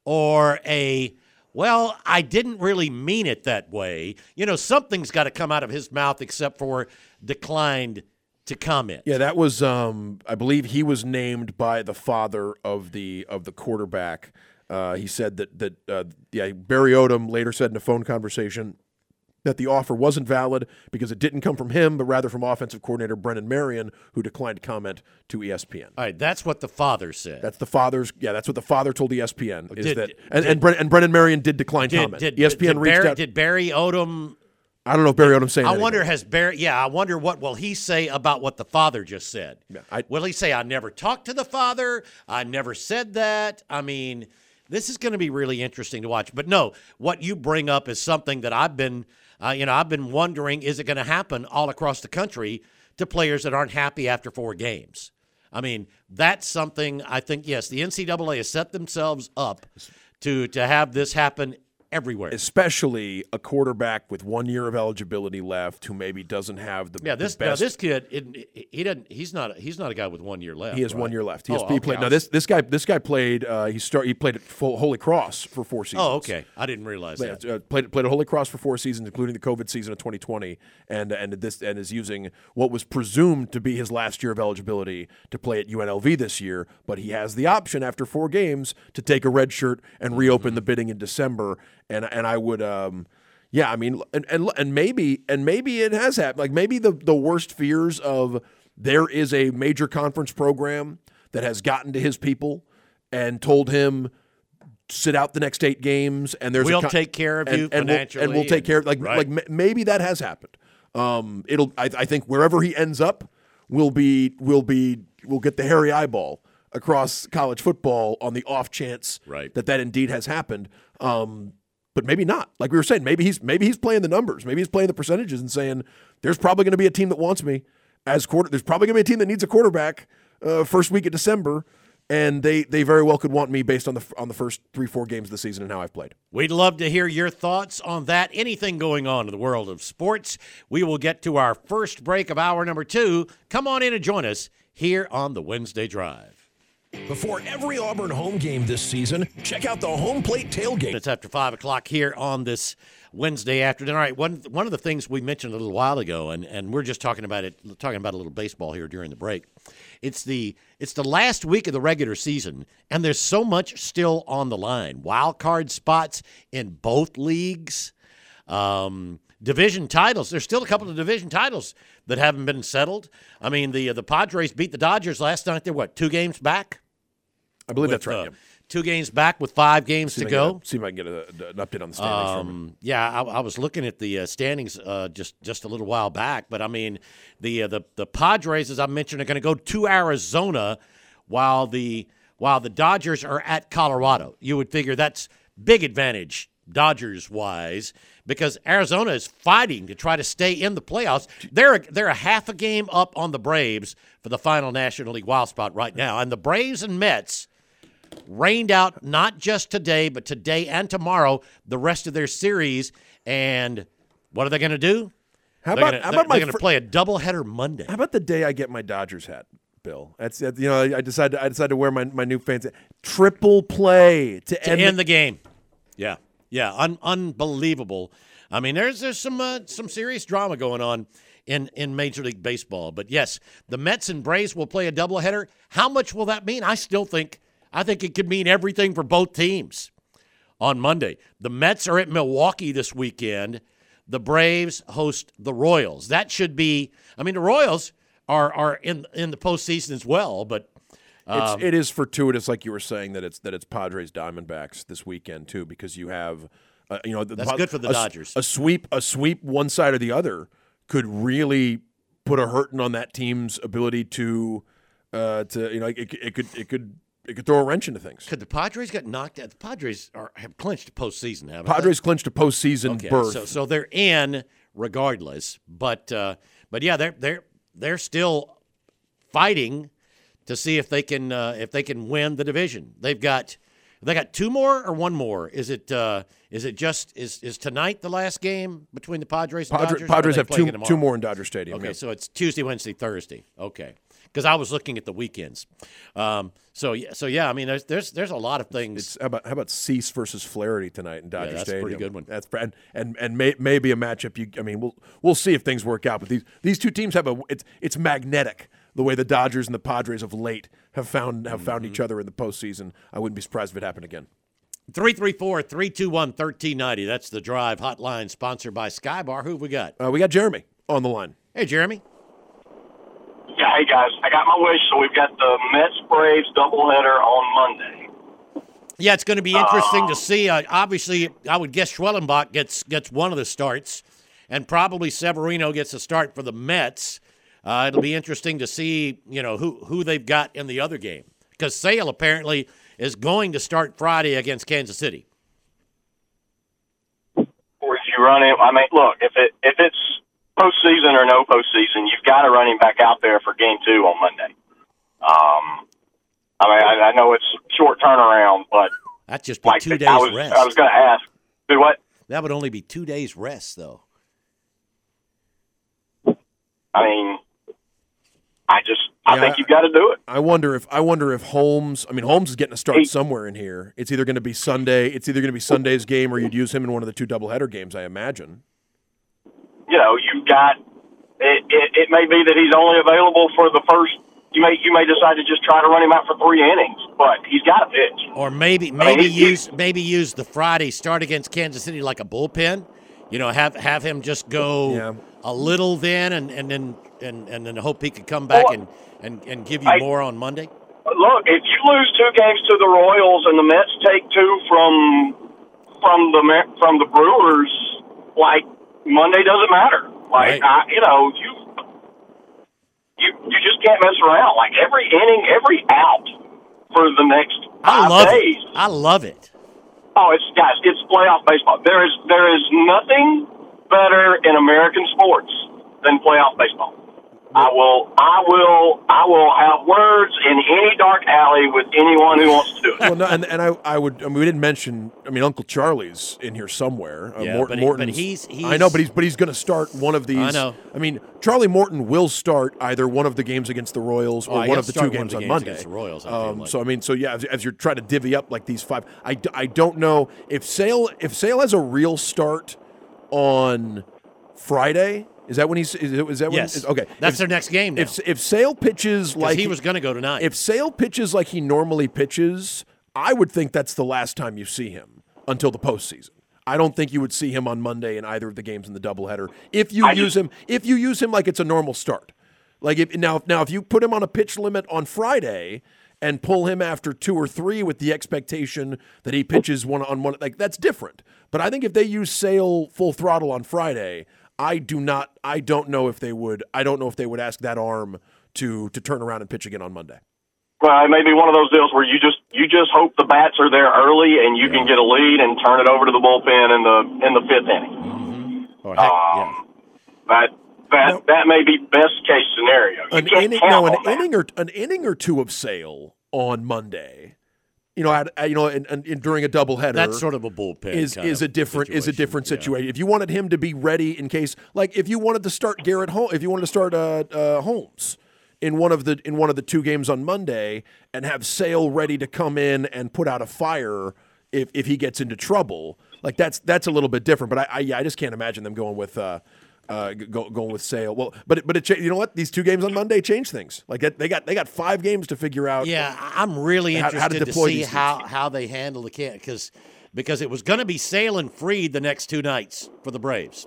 or a, well, I didn't really mean it that way. You know, something's got to come out of his mouth except for declined to comment. Yeah, that was. Um, I believe he was named by the father of the of the quarterback. Uh, he said that that uh, yeah, Barry Odom later said in a phone conversation that the offer wasn't valid because it didn't come from him, but rather from offensive coordinator Brennan Marion, who declined to comment to E S P N. All right, that's what the father said. That's the father's. Yeah, that's what the father told E S P N. Is Did- that and did- and, Bren, and Brennan Marion did decline did, comment. did, E S P N did reached Barry, out. Did Barry Odom? I don't know if Barry Odom saying. I anything. wonder has Barry. Yeah, I wonder what will he say about what the father just said. Yeah, I- will he say I never talked to the father? I never said that. I mean, this is going to be really interesting to watch. But no, what you bring up is something that I've been, uh, you know, I've been wondering: is it going to happen all across the country to players that aren't happy after four games? I mean, that's something I think. Yes, the N C double A has set themselves up to to have this happen everywhere. Especially a quarterback with one year of eligibility left, who maybe doesn't have the Yeah, this the now best. this kid, it, he doesn't. He's not. He's not a guy with one year left. He has right? one year left. He, has, Oh, he okay. played. I Now was- this this guy this guy played. Uh, he start. He played at full, Holy Cross for four seasons. Oh, okay. I didn't realize Yeah, that. uh, played played at Holy Cross for four seasons, including the COVID season of twenty twenty, and and this and is using what was presumed to be his last year of eligibility to play at U N L V this year. But he has the option after four games to take a red shirt and reopen the bidding in December. And and I would. Um, Yeah, I mean, and, and and maybe and maybe it has happened. Like maybe the, the worst fears of there is a major conference program that has gotten to his people and told him sit out the next eight games, and there's We'll a con- take care of and, you and we'll, financially and we'll take and- care of like right. like m- maybe that has happened. Um, it'll I, I think wherever he ends up will be will be will get the hairy eyeball across college football on the off chance Right. that that indeed has happened. Um, But maybe not. Like we were saying, maybe he's maybe he's playing the numbers. Maybe he's playing the percentages and saying, "There's probably going to be a team that wants me as quarter. There's probably going to be a team that needs a quarterback uh, first week of December, and they they very well could want me based on the on the first three four games of the season and how I've played." We'd love to hear your thoughts on that. Anything going on in the world of sports. We will get to our first break of hour number two. Come on in and join us here on the Wednesday Drive. Before every Auburn home game this season, check out the Home Plate Tailgate. It's after five o'clock here on this Wednesday afternoon. All right, one one of the things we mentioned a little while ago, and, and we're just talking about it, talking about a little baseball here during the break. It's the it's the last week of the regular season, and there's so much still on the line. Wild card spots in both leagues, um, division titles. There's still a couple of division titles that haven't been settled. I mean, the the Padres beat the Dodgers last night. They're what, two games back? I believe With, that's right. Uh, yeah. Two games back with five games See to if I go. can get a- see if I can get a, an update on the standings from Um, yeah, I, I was looking at the uh, standings uh, just just a little while back, but I mean, the uh, the the Padres, as I mentioned, are going to go to Arizona, while the while the Dodgers are at Colorado. You would figure that's big advantage Dodgers wise, because Arizona is fighting to try to stay in the playoffs. They're they're a half a game up on the Braves for the final National League wild spot right now, and the Braves and Mets rained out not just today, but today and tomorrow, the rest of their series. And what are they going to do? How they're about, gonna, how they're, about my they're going to fr- play a doubleheader Monday. How about the day I get my Dodgers hat, Bill? That's you know I decided I decided to wear my, my new fancy triple play to, to end, end the game. Yeah, yeah, un- unbelievable. I mean, there's there's some uh, some serious drama going on in, in Major League Baseball. But yes, the Mets and Braves will play a doubleheader. How much will that mean? I still think I think it could mean everything for both teams on Monday. The Mets are at Milwaukee this weekend. The Braves host the Royals. That should be. I mean, the Royals are are in in the postseason as well, but. It's, it is fortuitous, like you were saying, that it's that it's Padres Diamondbacks this weekend too, because you have, uh, you know, the, That's good for the a, Dodgers. A sweep, a sweep, one side or the other could really put a hurting on that team's ability to, uh, to you know, it, it could it could it could throw a wrench into things. Could the Padres get knocked out? The Padres are, have clinched a postseason, haven't Padres clinched a postseason they? Okay, berth. so so they're in regardless, but uh, but yeah, they're they're they're still fighting to see if they can uh, if they can win the division. They've got they got two more or one more. Is it uh, is it just is is tonight the last game between the Padres and Padre, Dodgers? or are Padres they have playing two it tomorrow? two more in Dodger Stadium. Okay, yeah. so it's Tuesday, Wednesday, Thursday. Okay, because I was looking at the weekends. Um, so yeah, so yeah, I mean, there's there's there's a lot of things. It's, how about how about Cease versus Flaherty tonight in Dodger that's a Stadium? pretty good one. That's and and and may, maybe a matchup. You, I mean, we'll we'll see if things work out. But these these two teams have a it's it's magnetic. The way the Dodgers and the Padres of late have found have found Mm-hmm. each other in the postseason, I wouldn't be surprised if it happened again. three three four, three two one, one three nine zero. That's the Drive hotline, sponsored by Skybar. Who have we got? Uh, we got Jeremy on the line. Hey, Jeremy. Yeah, hey guys, I got my wish, so we've got the Mets Braves doubleheader on Monday. Yeah, it's going to be interesting to see. Uh, obviously, I would guess Schwellenbach gets gets one of the starts, and probably Severino gets a start for the Mets. Uh, it'll be interesting to see, you know, who who they've got in the other game, because Sale apparently is going to start Friday against Kansas City. Or if you run it, I mean, look, if it if it's postseason or no postseason, you've got to run him back out there for game two on Monday. Um, I mean, I, I know it's short turnaround, but That's just be like two days I was, rest. I was going to ask, do what? That would only be two days rest, though. I mean, I just, I Yeah, think you've got to do it. I wonder if I wonder if Holmes. I mean, Holmes is getting a start Hey. somewhere in here. It's either going to be Sunday. It's either going to be Sunday's game, or you'd use him in one of the two doubleheader games. I imagine. You know, you've got it, it. It may be that he's only available for the first. You may you may decide to just try to run him out for three innings, but he's got to pitch. Or maybe I maybe mean, he- use maybe use the Friday start against Kansas City like a bullpen. You know, have have him just go Yeah. a little then, and, and then and, and then hope he could come back Well, and, and, and give you I- more on Monday. Look, if you lose two games to the Royals and the Mets take two from from the Ma- from the Brewers, like Monday doesn't matter. Like Right. I, you know, you you you just can't mess around. Like every inning, every out for the next I five love days. it. I love it. Oh, it's guys, it's playoff baseball. There is there is nothing better in American sports than playoff baseball. I will, I will, I will have words in any dark alley with anyone who wants to do it. Well, no, and, and I, I would. I mean, we didn't mention. I mean, Uncle Charlie's in here somewhere. Uh, Yeah, Morton, but he- but Morton's- he's- he's- I know, but he's but he's going to start one of these. I know. I mean, Charlie Morton will start either one of the games against the Royals or Oh, he one has of the to two start one of games the on games Monday. against the Royals, I feel Um, like. So I mean, so yeah, as, as you're trying to divvy up like these five, I, d- I don't know if Sale if Sale has a real start on Friday. Is that when he's? Is, it- is that when? Yes. is- okay. That's If- their next game now. If if Sale pitches 'Cause like he was going to go tonight. if Sale pitches like he normally pitches, I would think that's the last time you see him until the postseason. I don't think you would see him on Monday in either of the games in the doubleheader if you I use just- him. If you use him like it's a normal start, like if now now if you put him on a pitch limit on Friday and pull him after two or three with the expectation that he pitches one on one, like that's different. But I think if they use Sale full throttle on Friday, I do not. I don't know if they would. I don't know if they would ask that arm to to turn around and pitch again on Monday. Well, it may be one of those deals where you just you just hope the bats are there early and you can get a lead and turn it over to the bullpen in the in the fifth inning. Or heck, yeah. Um, That that No. that may be best case scenario. You An can't inning, count no, an on that. inning or an inning or two of Sale on Monday. You know, at, you know, and, and, and during a doubleheader, That's sort of a bullpen. is kind is of a different is a different yeah. situation. If you wanted him to be ready in case, like if you wanted to start Garrett Holmes, if you wanted to start uh, uh, Holmes in one of the in one of the two games on Monday and have Sale ready to come in and put out a fire if if he gets into trouble, like that's that's a little bit different. But I, I yeah, I just can't imagine them going with. Uh, Uh, go, going with Sale. Well, but it, but it, cha- you know what? These two games on Monday change things. Like that, they got they got five games to figure out. Yeah, I- I'm really How- how to interested to, deploy see these how, how they handle the can because because it was going to be Sale and Freed the next two nights for the Braves.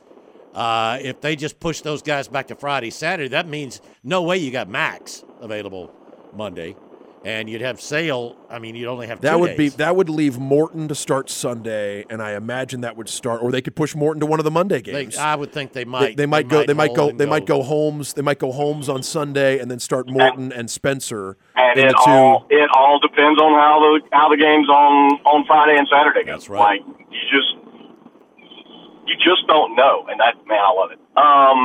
Uh, if they just push those guys back to Friday, Saturday, that means no way you got Max available Monday, and you'd have Sale. I mean, you'd only have That two would be days. that would leave Morton to start Sunday, and I imagine that would start, or they could push Morton to one of the Monday They, games. I would think they They, might. they might go. They might hold go. and They might go Holmes. They might go Holmes on Sunday, and then start Morton and Spencer And in it the two. all it all depends on how the how the games on, on Friday and Saturday go. That's right. Like you just you just don't know, and that man, I love it. Um,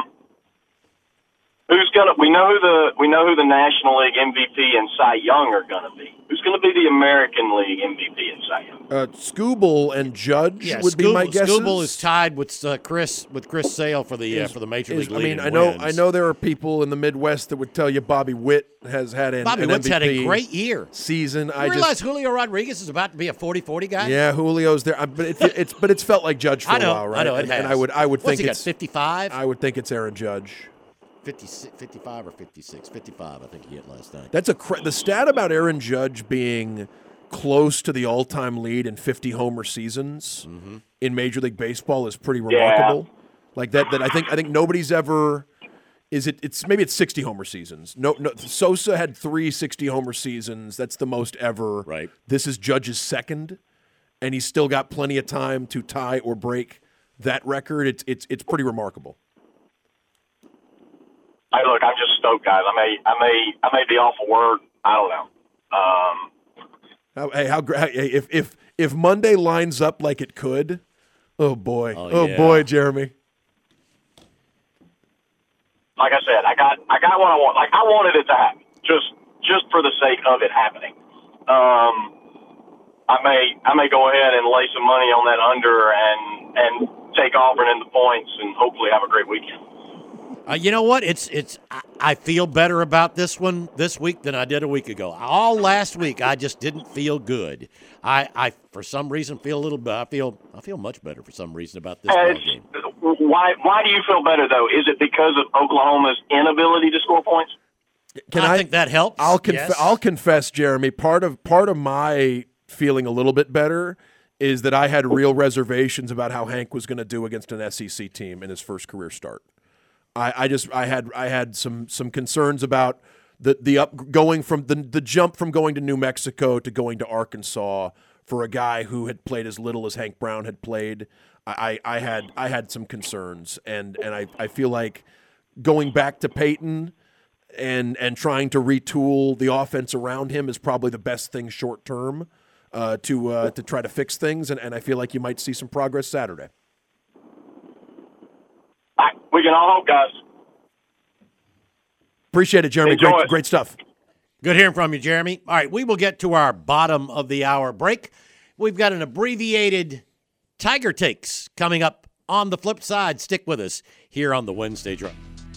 who's gonna? We know who the we know who the National League M V P and Cy Young are gonna be. Who's gonna be the American League M V P and Cy Young? Uh, Scooble and Judge Yeah, would be my guesses. Scooble is tied with uh, Chris with Chris Sale for the uh, Is- for the Major is- League I lead mean, in I know, wins. I know there are people in the Midwest that would tell you Bobby Witt has had an, Bobby an Witt's had a M V P great year. season. You I realize just, Julio Rodriguez is about to be a forty forty guy? yeah, Julio's there, I- but it, it's but it's felt like Judge for I know. a while, right? I know. It and, has. and I would, I would What's think he got, it's, fifty-five? I would think it's Aaron Judge. fifty, fifty-five or fifty-six? fifty-five, I think he hit last night. That's a cra- the stat about Aaron Judge being close to the all-time lead in fifty homer seasons Mm-hmm. in Major League Baseball is pretty remarkable. Like that, that I think I think nobody's ever is it. It's maybe it's sixty homer seasons. No, no. Sosa had three sixty homer seasons. That's the most ever. Right. This is Judge's second, and he's still got plenty of time to tie or break that record. It's it's it's pretty remarkable. Hey, look, I'm just stoked, guys. I may I may I may be off a word. I don't know. Um, How, hey, how gra- hey, if if if Monday lines up like it could, oh boy, Oh, oh, yeah. boy, Jeremy. like I said, I got I got what I want. Like I wanted it to happen, just just for the sake of it happening. Um, I may I may go ahead and lay some money on that under and and take Auburn in the points and hopefully have a great weekend. Uh, you know what? It's it's. I, I feel better about this one this week than I did a week ago. All last week, I just didn't feel good. I, I for some reason feel a little bit. I feel I feel much better for some reason about this Uh, ball game. why why do you feel better though? Is it because of Oklahoma's inability to score points? Can I, I, think that helps. I'll conf- yes. I'll confess, Jeremy. Part of part of my feeling a little bit better is that I had real reservations about how Hank was going to do against an S E C team in his first career start. I, I just I had I had some some concerns about the the up going from the the jump from going to New Mexico to going to Arkansas for a guy who had played as little as Hank Brown had played. I, I, I had I had some concerns, and and I, I feel like going back to Peyton and and trying to retool the offense around him is probably the best thing short term uh, to uh, to try to fix things, and, and I feel like you might see some progress Saturday. I, we can all hope, guys. Appreciate it, Jeremy. Enjoy Great, it. great stuff. Good hearing from you, Jeremy. All right, we will get to our bottom of the hour break. We've got an abbreviated Tiger Takes coming up on the flip side. Stick with us here on the Wednesday Drive.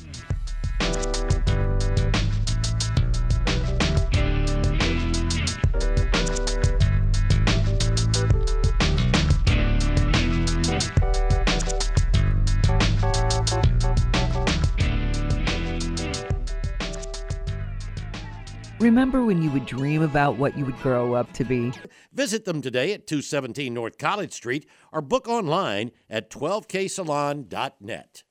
Remember when you would dream about what you would grow up to be? Visit them today at two seventeen North College Street or book online at twelve k salon dot net.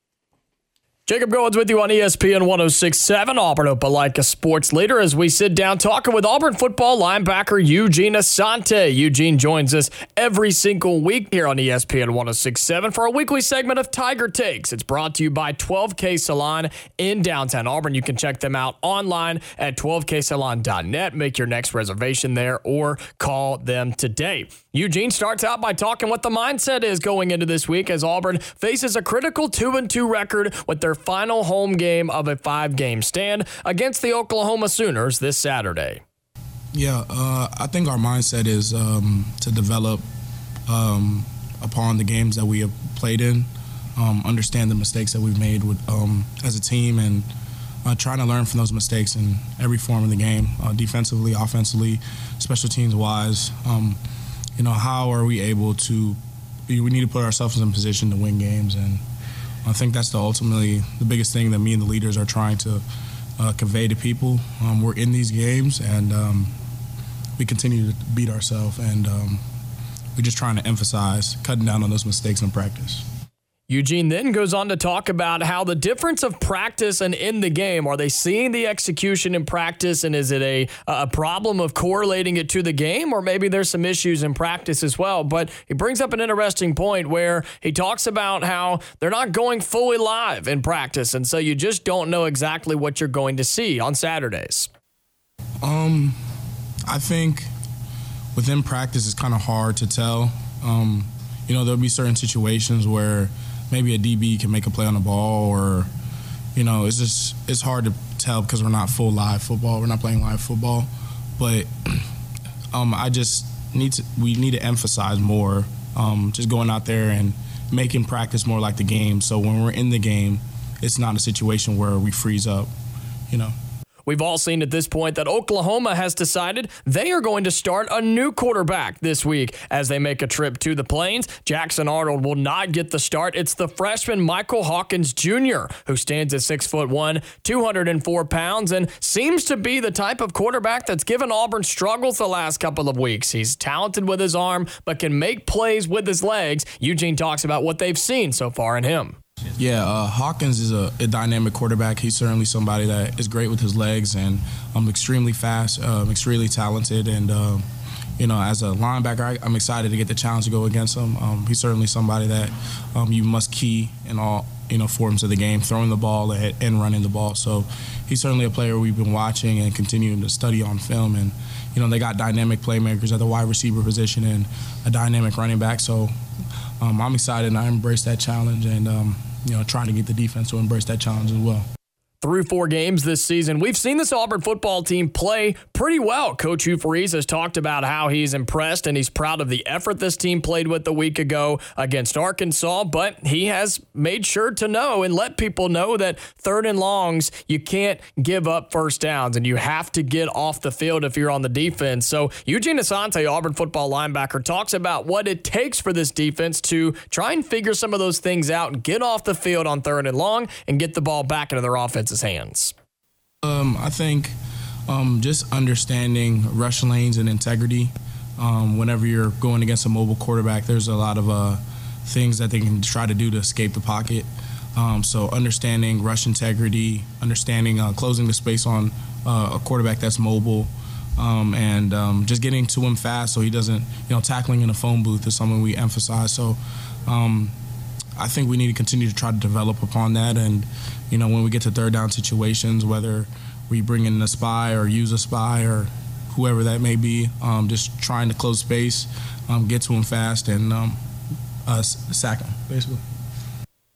Jacob Goins with you on E S P N one oh six point seven, Auburn Opelika sports leader, as we sit down talking with Auburn football linebacker Eugene Asante. Eugene joins us every single week here on E S P N one oh six point seven for a weekly segment of Tiger Takes. It's brought to you by twelve K Salon in downtown Auburn. You can check them out online at twelve k salon dot net. Make your next reservation there or call them today. Eugene starts out by talking what the mindset is going into this week as Auburn faces a critical two and two record with their final home game of a five-game stand against the Oklahoma Sooners this Saturday. Yeah, uh, I think our mindset is um, to develop um, upon the games that we have played in, um, understand the mistakes that we've made with, um, as a team, and uh, trying to learn from those mistakes in every form of the game, uh, defensively, offensively, special teams-wise. Um, you know, how are we able to – we need to put ourselves in a position to win games, and I think that's the ultimately the biggest thing that me and the leaders are trying to uh, convey to people. Um, we're in these games, and um, we continue to beat ourselves, and um, we're just trying to emphasize cutting down on those mistakes in practice. Eugene then goes on to talk about how the difference of practice and in the game, are they seeing the execution in practice, and is it a, a problem of correlating it to the game, or maybe there's some issues in practice as well. But he brings up an interesting point where he talks about how they're not going fully live in practice, and so you just don't know exactly what you're going to see on Saturdays. Um, I think within practice it's kind of hard to tell. Um, you know, there'll be certain situations where maybe a D B can make a play on the ball, or, you know, it's just, it's hard to tell because we're not full live football. We're not playing live football. But um, I just need to, we need to emphasize more, um, just going out there and making practice more like the game. So when we're in the game, it's not a situation where we freeze up, you know. We've all seen at this point that Oklahoma has decided they are going to start a new quarterback this week as they make a trip to the Plains. Jackson Arnold will not get the start. It's the freshman Michael Hawkins Junior, who stands at six foot one, two hundred four pounds, and seems to be the type of quarterback that's given Auburn struggles the last couple of weeks. He's talented with his arm, but can make plays with his legs. Eugene talks about what they've seen so far in him. Yeah, uh, Hawkins is a, a dynamic quarterback. He's certainly somebody that is great with his legs, and um, extremely fast, uh, extremely talented. And, uh, you know, as a linebacker, I, I'm excited to get the challenge to go against him. Um, he's certainly somebody that um, you must key in all, you know, forms of the game, throwing the ball and running the ball. So he's certainly a player we've been watching and continuing to study on film. And, you know, they got dynamic playmakers at the wide receiver position and a dynamic running back. So um, I'm excited, and I embrace that challenge, and, um, you know, trying to get the defense to embrace that challenge as well. Through four games this season, we've seen this Auburn football team play pretty well. Coach Hugh Freeze has talked about how he's impressed and he's proud of the effort this team played with a week ago against Arkansas, but he has made sure to know and let people know that third and longs, you can't give up first downs, and you have to get off the field if you're on the defense. So Eugene Asante, Auburn football linebacker, talks about what it takes for this defense to try and figure some of those things out and get off the field on third and long and get the ball back into their offense hands. Um, I think um, just understanding rush lanes and integrity. Um, whenever you're going against a mobile quarterback, there's a lot of uh, things that they can try to do to escape the pocket. Um, so understanding rush integrity, understanding uh, closing the space on uh, a quarterback that's mobile, um, and um, just getting to him fast so he doesn't, you know, tackling in a phone booth is something we emphasize. So um, I think we need to continue to try to develop upon that. And, you know, when we get to third down situations, whether we bring in a spy or use a spy or whoever that may be, um, just trying to close space, um, get to him fast, and um, uh, sack him, basically.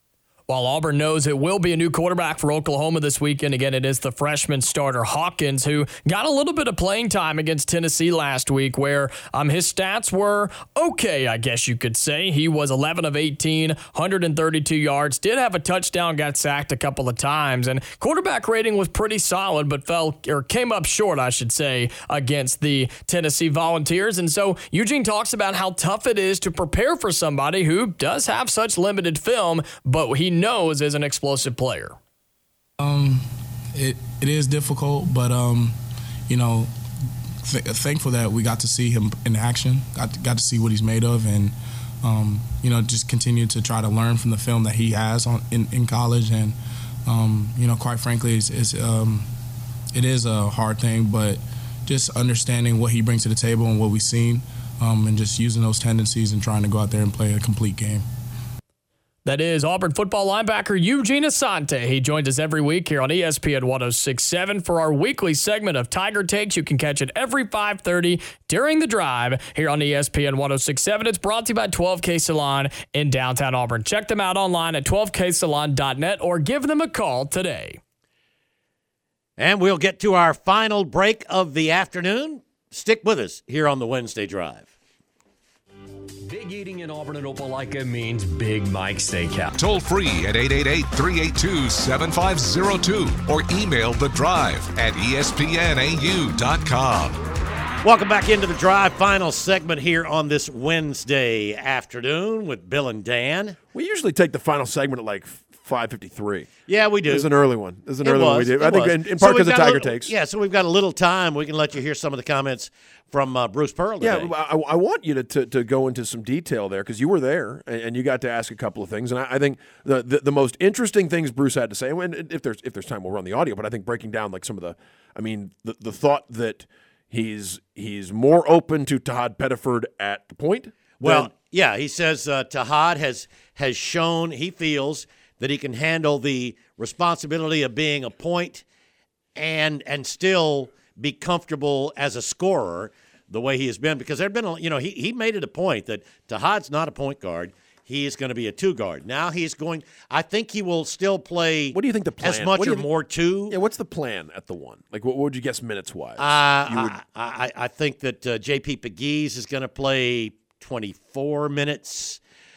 While Auburn knows it will be a new quarterback for Oklahoma this weekend, again, it is the freshman starter Hawkins, who got a little bit of playing time against Tennessee last week, where um, his stats were okay, I guess you could say. He was eleven of eighteen, one hundred thirty-two yards, did have a touchdown, got sacked a couple of times, and quarterback rating was pretty solid, but fell or came up short, I should say, against the Tennessee Volunteers. And so Eugene talks about how tough it is to prepare for somebody who does have such limited film, but he knows is an explosive player. Um, it it is difficult, but um, you know, th- thankful that we got to see him in action, got to, got to see what he's made of, and um, you know, just continue to try to learn from the film that he has on in, in college. And um, you know, quite frankly, it's, it's um, it is a hard thing, but just understanding what he brings to the table and what we've seen, um, and just using those tendencies and trying to go out there and play a complete game. That is Auburn football linebacker Eugene Asante. He joins us every week here on E S P N one oh six point seven for our weekly segment of Tiger Takes. You can catch it every five thirty during the drive here on E S P N one oh six point seven. It's brought to you by twelve K Salon in downtown Auburn. Check them out online at twelve K salon dot net or give them a call today. And we'll get to our final break of the afternoon. Stick with us here on the Wednesday Drive. Big eating in Auburn and Opelika means Big Mike Steakhouse. Toll free at eight eight eight, three eight two, seven five zero two or email The Drive at E S P N A U dot com. Welcome back into The Drive, final segment here on this Wednesday afternoon with Bill and Dan. We usually take the final segment at like five fifty-three. Yeah, we do. This is an early one. This is an it early was, one we do. I was. think in, in part because so of Tiger little, Takes. Yeah, so we've got a little time. We can let you hear some of the comments from uh, Bruce Pearl today. Yeah, I, I want you to, to, to go into some detail there because you were there and, and you got to ask a couple of things. And I, I think the, the the most interesting things Bruce had to say, and if there's if there's time, we'll run the audio. But I think breaking down like some of the, I mean, the the thought that he's he's more open to Tahad Pettiford at the point. Well, than, yeah, he says uh, Tahad has has shown he feels that he can handle the responsibility of being a point and and still be comfortable as a scorer the way he has been. Because there have been, a, you know, he, he made it a point that Tahad's not a point guard. He is going to be a two guard. Now he's going – I think he will still play what do you think the plan, as much or think, more two. Yeah, what's the plan at the one? Like what, what would you guess minutes-wise? Uh, you would, I, I, I think that uh, J P Pegues is going to play twenty-four minutes.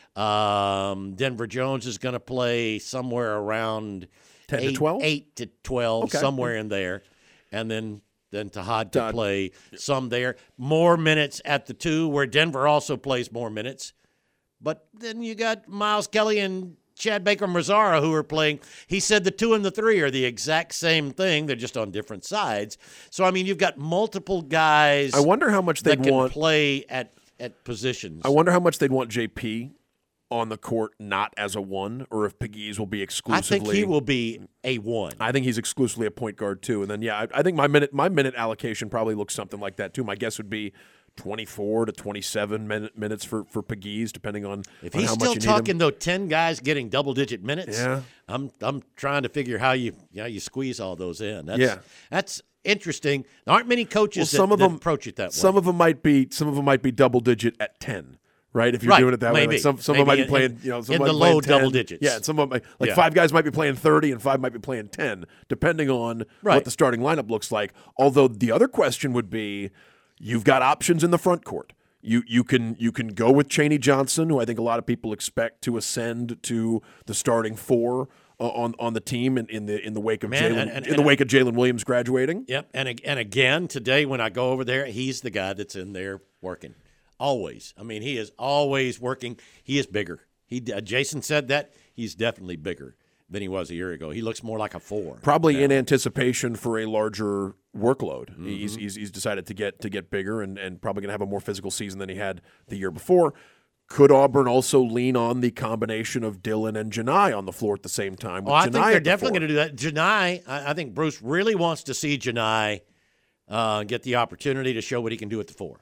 Um, Denver Jones is going to play somewhere around ten eight, to twelve? eight to twelve, okay. somewhere in there. And then, then Tahad to Todd. play some there. More minutes at the two, where Denver also plays more minutes. But then you got Miles Kelly and Chad Baker-Mazzara who are playing. He said the two and the three are the exact same thing. They're just on different sides. So, I mean, you've got multiple guys I wonder how much they'd that can want, play at, at positions. I wonder how much they'd want J P on the court not as a one, or if Pegues will be exclusively. I think he will be a one. I think he's exclusively a point guard too, and then yeah, I, I think my minute my minute allocation probably looks something like that too. My guess would be twenty-four to twenty-seven minute, minutes for for Pegues, depending on, if on he's how still much you need talking him. though, ten guys getting double digit minutes. Yeah, I'm I'm trying to figure how you how you squeeze all those in. That's, yeah, that's interesting. There aren't many coaches well, some that, of that them, approach it that way. Some of them might be some of them might be double digit at ten. Right, if you're right. doing it that Maybe. way, like some some Maybe of them might be in, playing, you know, some in might the be playing low ten. double digits. Yeah, some of them, like yeah. five guys might be playing thirty, and five might be playing ten, depending on right. what the starting lineup looks like. Although the other question would be, you've got options in the front court. You you can you can go with Chaney Johnson, who I think a lot of people expect to ascend to the starting four uh, on on the team in, in the in the wake of Man, Jalen and, and, in the wake of Jalen Williams graduating. Yep, and and again today when I go over there, he's the guy that's in there working. Always. I mean, he is always working. He is bigger. He uh, Jason said that he's definitely bigger than he was a year ago. He looks more like a four. Probably now. in anticipation for a larger workload. Mm-hmm. He's, he's he's decided to get to get bigger and, and probably going to have a more physical season than he had the year before. Could Auburn also lean on the combination of Dylan and Janai on the floor at the same time? Oh, I think they're definitely going to do that. Janai, I, I think Bruce really wants to see Janai uh, get the opportunity to show what he can do at the four.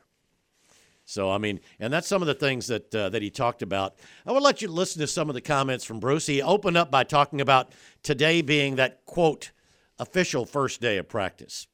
So, I mean, and that's some of the things that uh, that he talked about. I will let you listen to some of the comments from Bruce. He opened up by talking about today being that, quote, official first day of practice.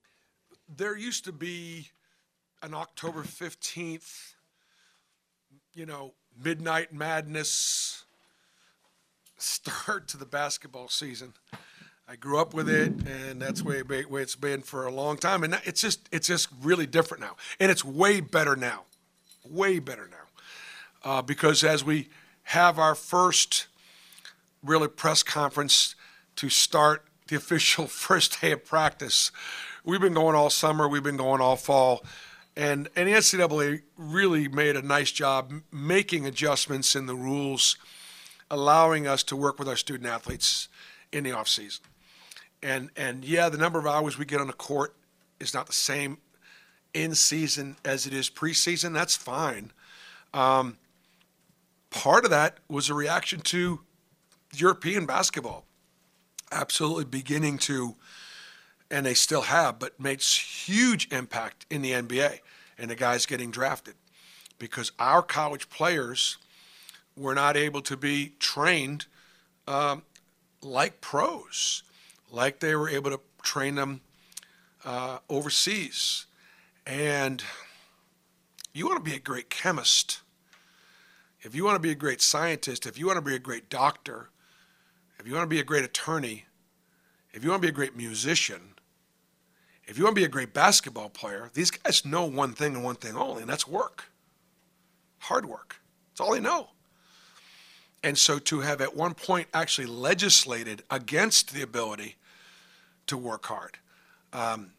There used to be an October fifteenth, you know, midnight madness start to the basketball season. I grew up with it, and that's the way, way it's been for a long time. And it's just it's just really different now. And it's way better now, way better now. Uh, because as we have our first really press conference to start the official first day of practice, we've been going all summer, we've been going all fall. And, and the N C double A really made a nice job making adjustments in the rules, allowing us to work with our student athletes in the off season. And and yeah, the number of hours we get on the court is not the same in season as it is preseason. That's fine. Um, part of that was a reaction to European basketball, absolutely beginning to, and they still have, but made huge impact in the N B A and the guys getting drafted, because our college players were not able to be trained um, like pros, like they were able to train them uh, overseas. And you want to be a great chemist, if you want to be a great scientist, if you want to be a great doctor, if you want to be a great attorney, if you want to be a great musician, if you want to be a great basketball player, these guys know one thing and one thing only, and that's work. Hard work. That's all they know. And so to have at one point actually legislated against the ability to work hard, um,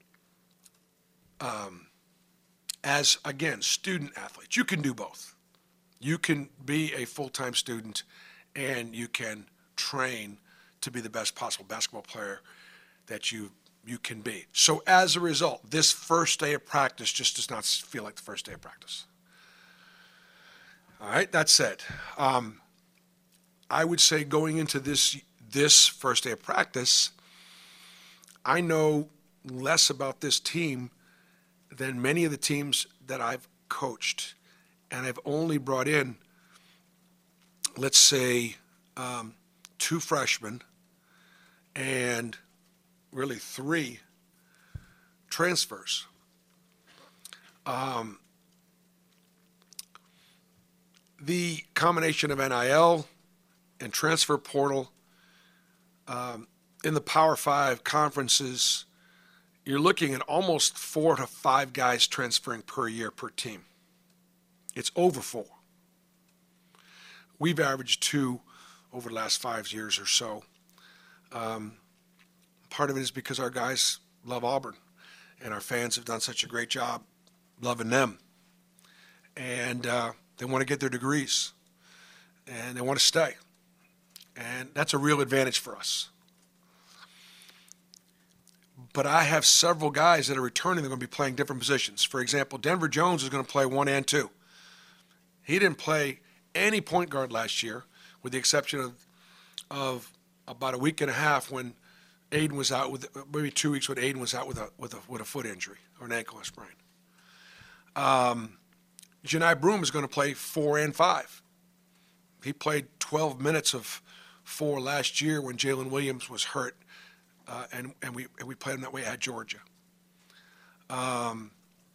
um, as, again, student athletes, you can do both. You can be a full-time student and you can train to be the best possible basketball player that you you can be. So as a result, this first day of practice just does not feel like the first day of practice. All right, that said, um, I would say going into this this first day of practice, I know less about this team than many of the teams that I've coached. And I've only brought in, let's say, um, two freshmen and really three transfers. Um, the combination of N I L and transfer portal um, in the Power Five conferences, you're looking at almost four to five guys transferring per year per team. It's over four. We've averaged two over the last five years or so. Um, part of it is because our guys love Auburn, and our fans have done such a great job loving them. And uh, they want to get their degrees, and they want to stay. And that's a real advantage for us. But I have several guys that are returning. They're going to be playing different positions. For example, Denver Jones is going to play one and two. He didn't play any point guard last year, with the exception of of about a week and a half when Aiden was out with maybe two weeks when Aiden was out with a with a with a foot injury or an ankle sprain. Um, Janai Broom is going to play four and five. He played twelve minutes of four last year when Jalen Williams was hurt, uh, and and we and we played him that way at Georgia. Um,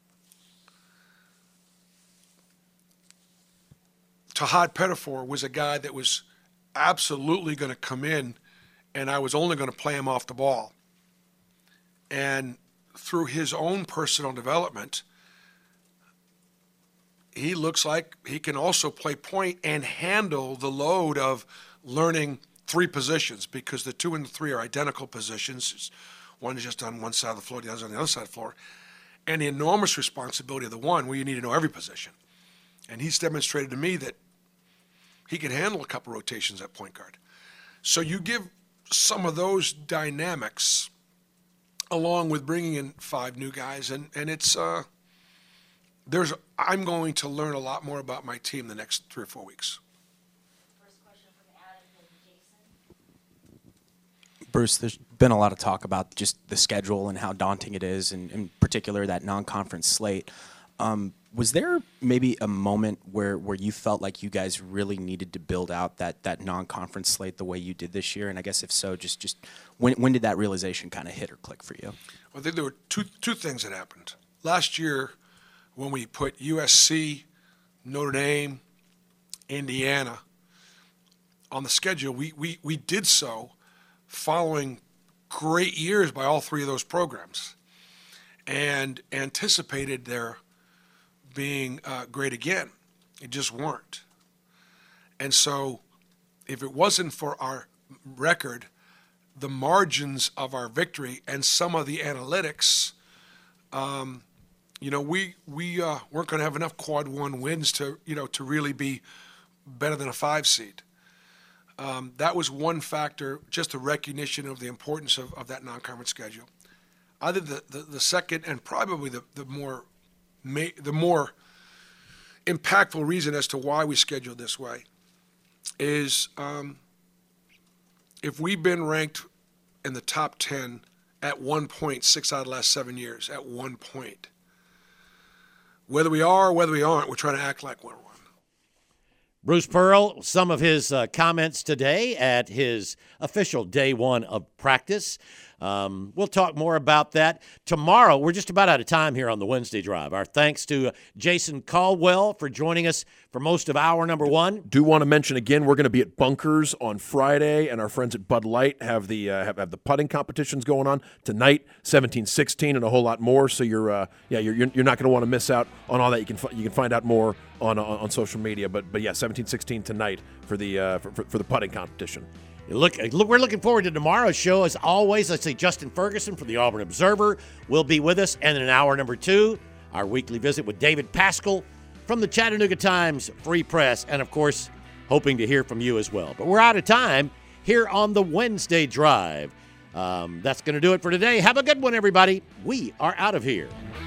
Tahad Pettifor was a guy that was absolutely going to come in, and I was only going to play him off the ball. And through his own personal development, he looks like he can also play point and handle the load of learning three positions, because the two and the three are identical positions. One is just on one side of the floor, the other is on the other side of the floor. And the enormous responsibility of the one, where you need to know every position. And he's demonstrated to me that he can handle a couple rotations at point guard. So you give some of those dynamics along with bringing in five new guys, and, and it's uh, there's I'm going to learn a lot more about my team the next three or four weeks. First question from Adam and Jason. Bruce, there's been a lot of talk about just the schedule and how daunting it is, and in particular that non-conference slate. Um, was there maybe a moment where, where you felt like you guys really needed to build out that, that non-conference slate the way you did this year? And I guess if so, just, just when when did that realization kind of hit or click for you? Well, I think there were two two things that happened. Last year, when we put U S C, Notre Dame, Indiana on the schedule, we, we, we did so following great years by all three of those programs and anticipated their being uh, great again. It just weren't. And so if it wasn't for our record, the margins of our victory and some of the analytics, um, you know, we we uh, weren't going to have enough quad one wins to, you know, to really be better than a five seed. Um, that was one factor, just a recognition of the importance of, of that non-conference schedule. I think the, the, the second and probably the, the more ma- the more impactful reason as to why we scheduled this way is um, if we've been ranked in the top ten at one point six out of the last seven years, at one point, whether we are or whether we aren't, we're trying to act like we're one. Bruce Pearl, some of his uh, comments today at his official day one of practice. Um, we'll talk more about that tomorrow. We're just about out of time here on the Wednesday Drive. Our thanks to Jason Caldwell for joining us for most of hour number one. Do want to mention again, we're going to be at Bunkers on Friday, and our friends at Bud Light have the uh, have, have the putting competitions going on tonight, seventeen sixteen, and a whole lot more. So you're uh, yeah you're you're not going to want to miss out on all that. You can you can find out more on on, on social media. But but yeah, seventeen sixteen tonight for the uh, for, for, for the putting competition. Look, look, we're looking forward to tomorrow's show. As always, let's say Justin Ferguson from the Auburn Observer will be with us. And in hour number two, our weekly visit with David Pascal from the Chattanooga Times Free Press. And, of course, hoping to hear from you as well. But we're out of time here on the Wednesday Drive. Um, that's going to do it for today. Have a good one, everybody. We are out of here.